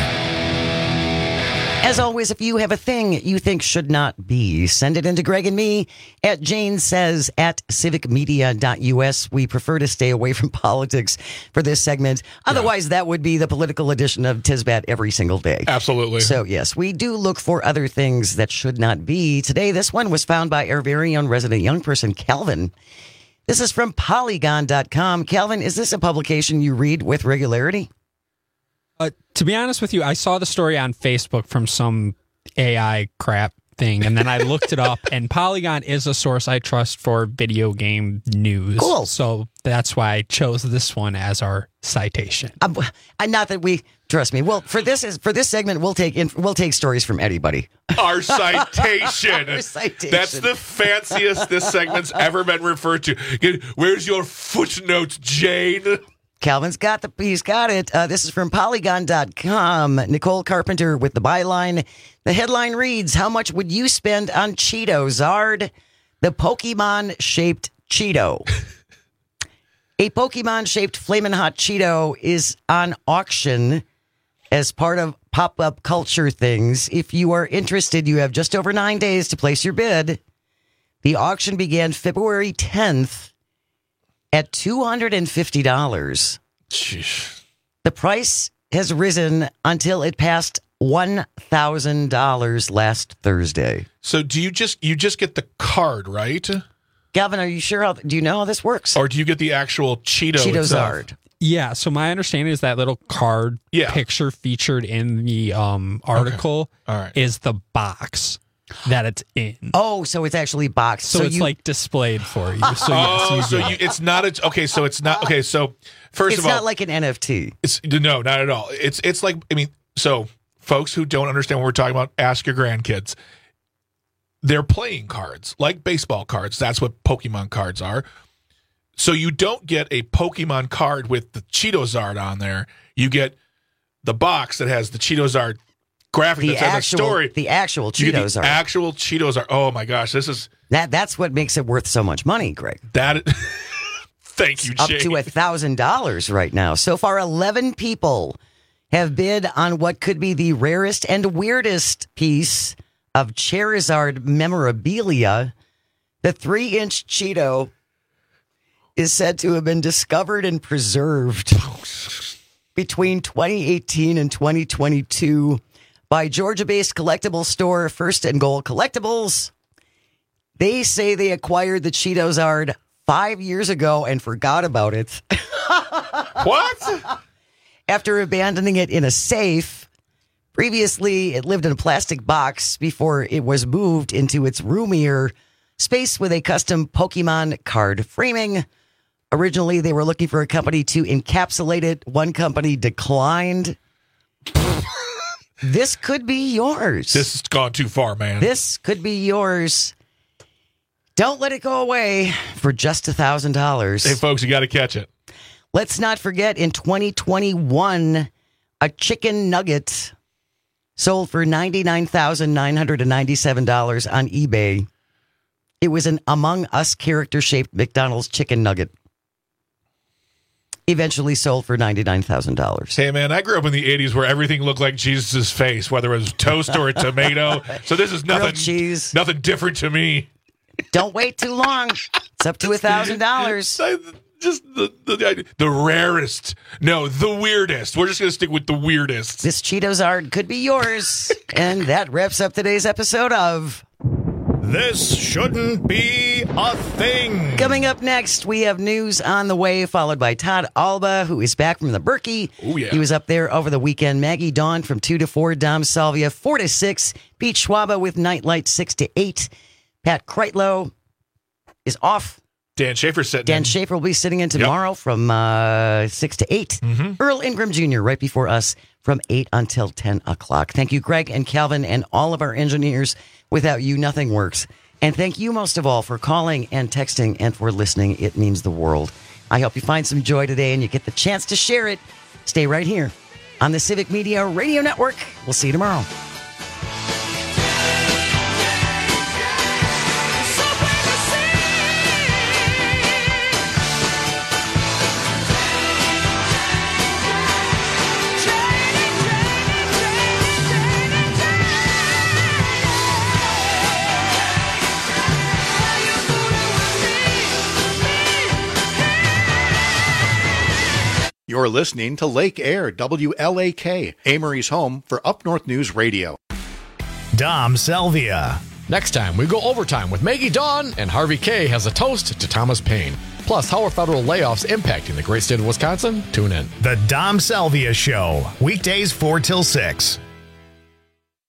As always, if you have a thing you think should not be, send it into Greg and me at Jane Says at civic media dot u s. We prefer to stay away from politics for this segment. Otherwise, yeah. that would be the political edition of Tisbat every single day. Absolutely. So, yes, we do look for other things that should not be. Today, this one was found by our very own resident young person, Calvin. This is from polygon dot com. Calvin, is this a publication you read with regularity? Uh, to be honest with you, I saw the story on Facebook from some A I crap thing, and then I looked it up, and Polygon is a source I trust for video game news. Cool. So that's why I chose this one as our citation. Um, and not that we trust me. Well, for this is for this segment, we'll take in, we'll take stories from anybody. Our citation. Our citation. That's the fanciest this segment's ever been referred to. Get- Where's your footnote, Jane? Calvin's got the he's got it. Uh, this is from Polygon dot com. Nicole Carpenter with the byline. The headline reads, "How much would you spend on Cheeto Zard, the Pokemon-shaped Cheeto?" A Pokemon-shaped Flamin' Hot Cheeto is on auction as part of pop-up culture things. If you are interested, you have just over nine days to place your bid. The auction began February tenth. At two hundred fifty dollars. Jeez. The price has risen until it passed one thousand dollars last Thursday. So do you just you just get the card, right? Gavin, are you sure? How, do you know how this works? Or do you get the actual Cheeto Cheeto itself? Zard. Yeah, so my understanding is that little card Yeah. picture featured in the um, article All right. is the box that it's in. Oh, so it's actually boxed. So, So it's you- like displayed for you. So oh, yes, you so get you, it. it's not a okay. So it's not okay. So first It's of all, not like an N F T. it's no, not at all. It's it's like I mean, so folks who don't understand what we're talking about, ask your grandkids. They're playing cards like baseball cards. That's what Pokemon cards are. So you don't get a Pokemon card with the Cheeto Zard on there. You get the box that has the Cheeto Zard graphic The that says actual, a story. the actual You get Cheetos the are. actual Cheetos are. Oh my gosh, this is that. That's what makes it worth so much money, Greg. that. Thank you, Up Jane. to a thousand dollars right now. So far, eleven people have bid on what could be the rarest and weirdest piece of Charizard memorabilia. The three-inch Cheeto is said to have been discovered and preserved between twenty eighteen and twenty twenty-two by Georgia-based collectible store First and Goal Collectibles. They say they acquired the Cheeto Zard five years ago and forgot about it. What? After abandoning it in a safe. Previously, it lived in a plastic box before it was moved into its roomier space with a custom Pokemon card framing. Originally, they were looking for a company to encapsulate it. One company declined. This could be yours. This has gone too far, man. This could be yours. Don't let it go away for just a thousand dollars. Hey, folks, you got to catch it. Let's not forget, in twenty twenty-one, a chicken nugget sold for ninety-nine thousand nine hundred ninety-seven dollars on eBay. It was an Among Us character-shaped McDonald's chicken nugget. Eventually sold for ninety-nine thousand dollars. Hey, man, I grew up in the eighties where everything looked like Jesus' face, whether it was toast or a tomato. So this is nothing, Grilled cheese. nothing different to me. Don't wait too long. It's up to one thousand dollars. Just the, the the rarest. No, the weirdest. We're just going to stick with the weirdest. This Cheeto Zard could be yours. And that wraps up today's episode of This Shouldn't Be a Thing. Coming up next, we have news on the way, followed by Todd Alba, who is back from the Berkey. Oh, yeah. He was up there over the weekend. Maggie Dawn from two to four, Dom Salvia four to six, Pete Schwaba with Nightlight six to eight. Pat Kreitlow is off. Dan Schaefer sitting Dan in. Schaefer will be sitting in tomorrow yep. from uh, six to eight. Mm-hmm. Earl Ingram Junior right before us from eight until ten o'clock. Thank you, Greg and Calvin and all of our engineers. Without you, nothing works. And thank you most of all for calling and texting and for listening. It means the world. I hope you find some joy today and you get the chance to share it. Stay right here on the Civic Media Radio Network. We'll see you tomorrow. You're listening to Lake Air, W L A K, Amory's home for Up North News Radio. Dom Salvia. Next time, we go overtime with Maggie Dawn, and Harvey K has a toast to Thomas Paine. Plus, how are federal layoffs impacting the great state of Wisconsin? Tune in. The Dom Salvia Show, weekdays four till six.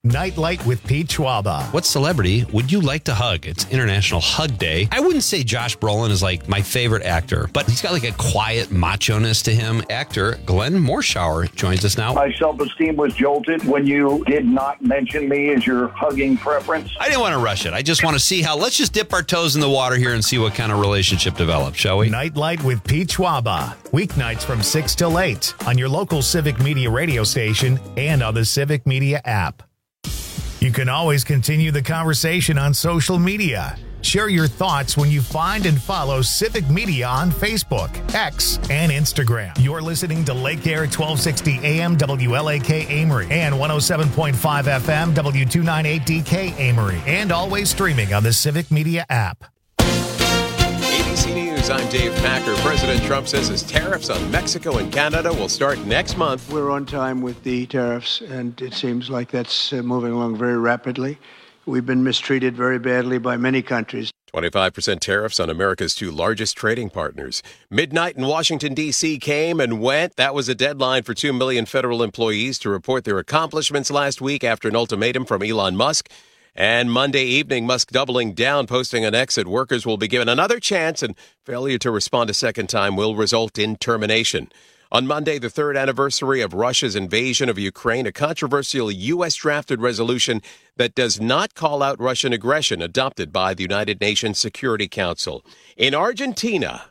Nightlight with Pete Schwaba. What celebrity would you like to hug? It's International Hug Day. I wouldn't say Josh Brolin is like my favorite actor, but he's got like a quiet macho-ness to him. Actor Glenn Morshower joins us now. My self-esteem was jolted when you did not mention me as your hugging preference. I didn't want to rush it. I just want to see how, let's just dip our toes in the water here and see what kind of relationship develops, shall we? Nightlight with Pete Schwaba. Weeknights from six till eight on your local Civic Media radio station and on the Civic Media app. You can always continue the conversation on social media. Share your thoughts when you find and follow Civic Media on Facebook, X, and Instagram. You're listening to Lake Air twelve sixty A M W L A K Amory and one oh seven point five F M W two ninety-eight D K Amory, and always streaming on the Civic Media app. A B C News, I'm Dave Packer. President Trump says his tariffs on Mexico and Canada will start next month. We're on time with the tariffs, and it seems like that's uh, moving along very rapidly. We've been mistreated very badly by many countries. twenty-five percent tariffs on America's two largest trading partners. Midnight in Washington, D C came and went. That was a deadline for two million federal employees to report their accomplishments last week after an ultimatum from Elon Musk. And Monday evening, Musk doubling down, posting an exit. Workers will be given another chance, and failure to respond a second time will result in termination. On Monday, the third anniversary of Russia's invasion of Ukraine, a controversial U S drafted resolution that does not call out Russian aggression adopted by the United Nations Security Council. In Argentina,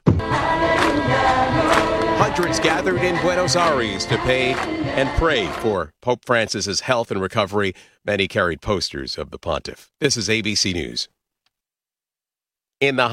hundreds gathered in Buenos Aires to pay and pray for Pope Francis's health and recovery. Many carried posters of the pontiff. This is A B C News. In the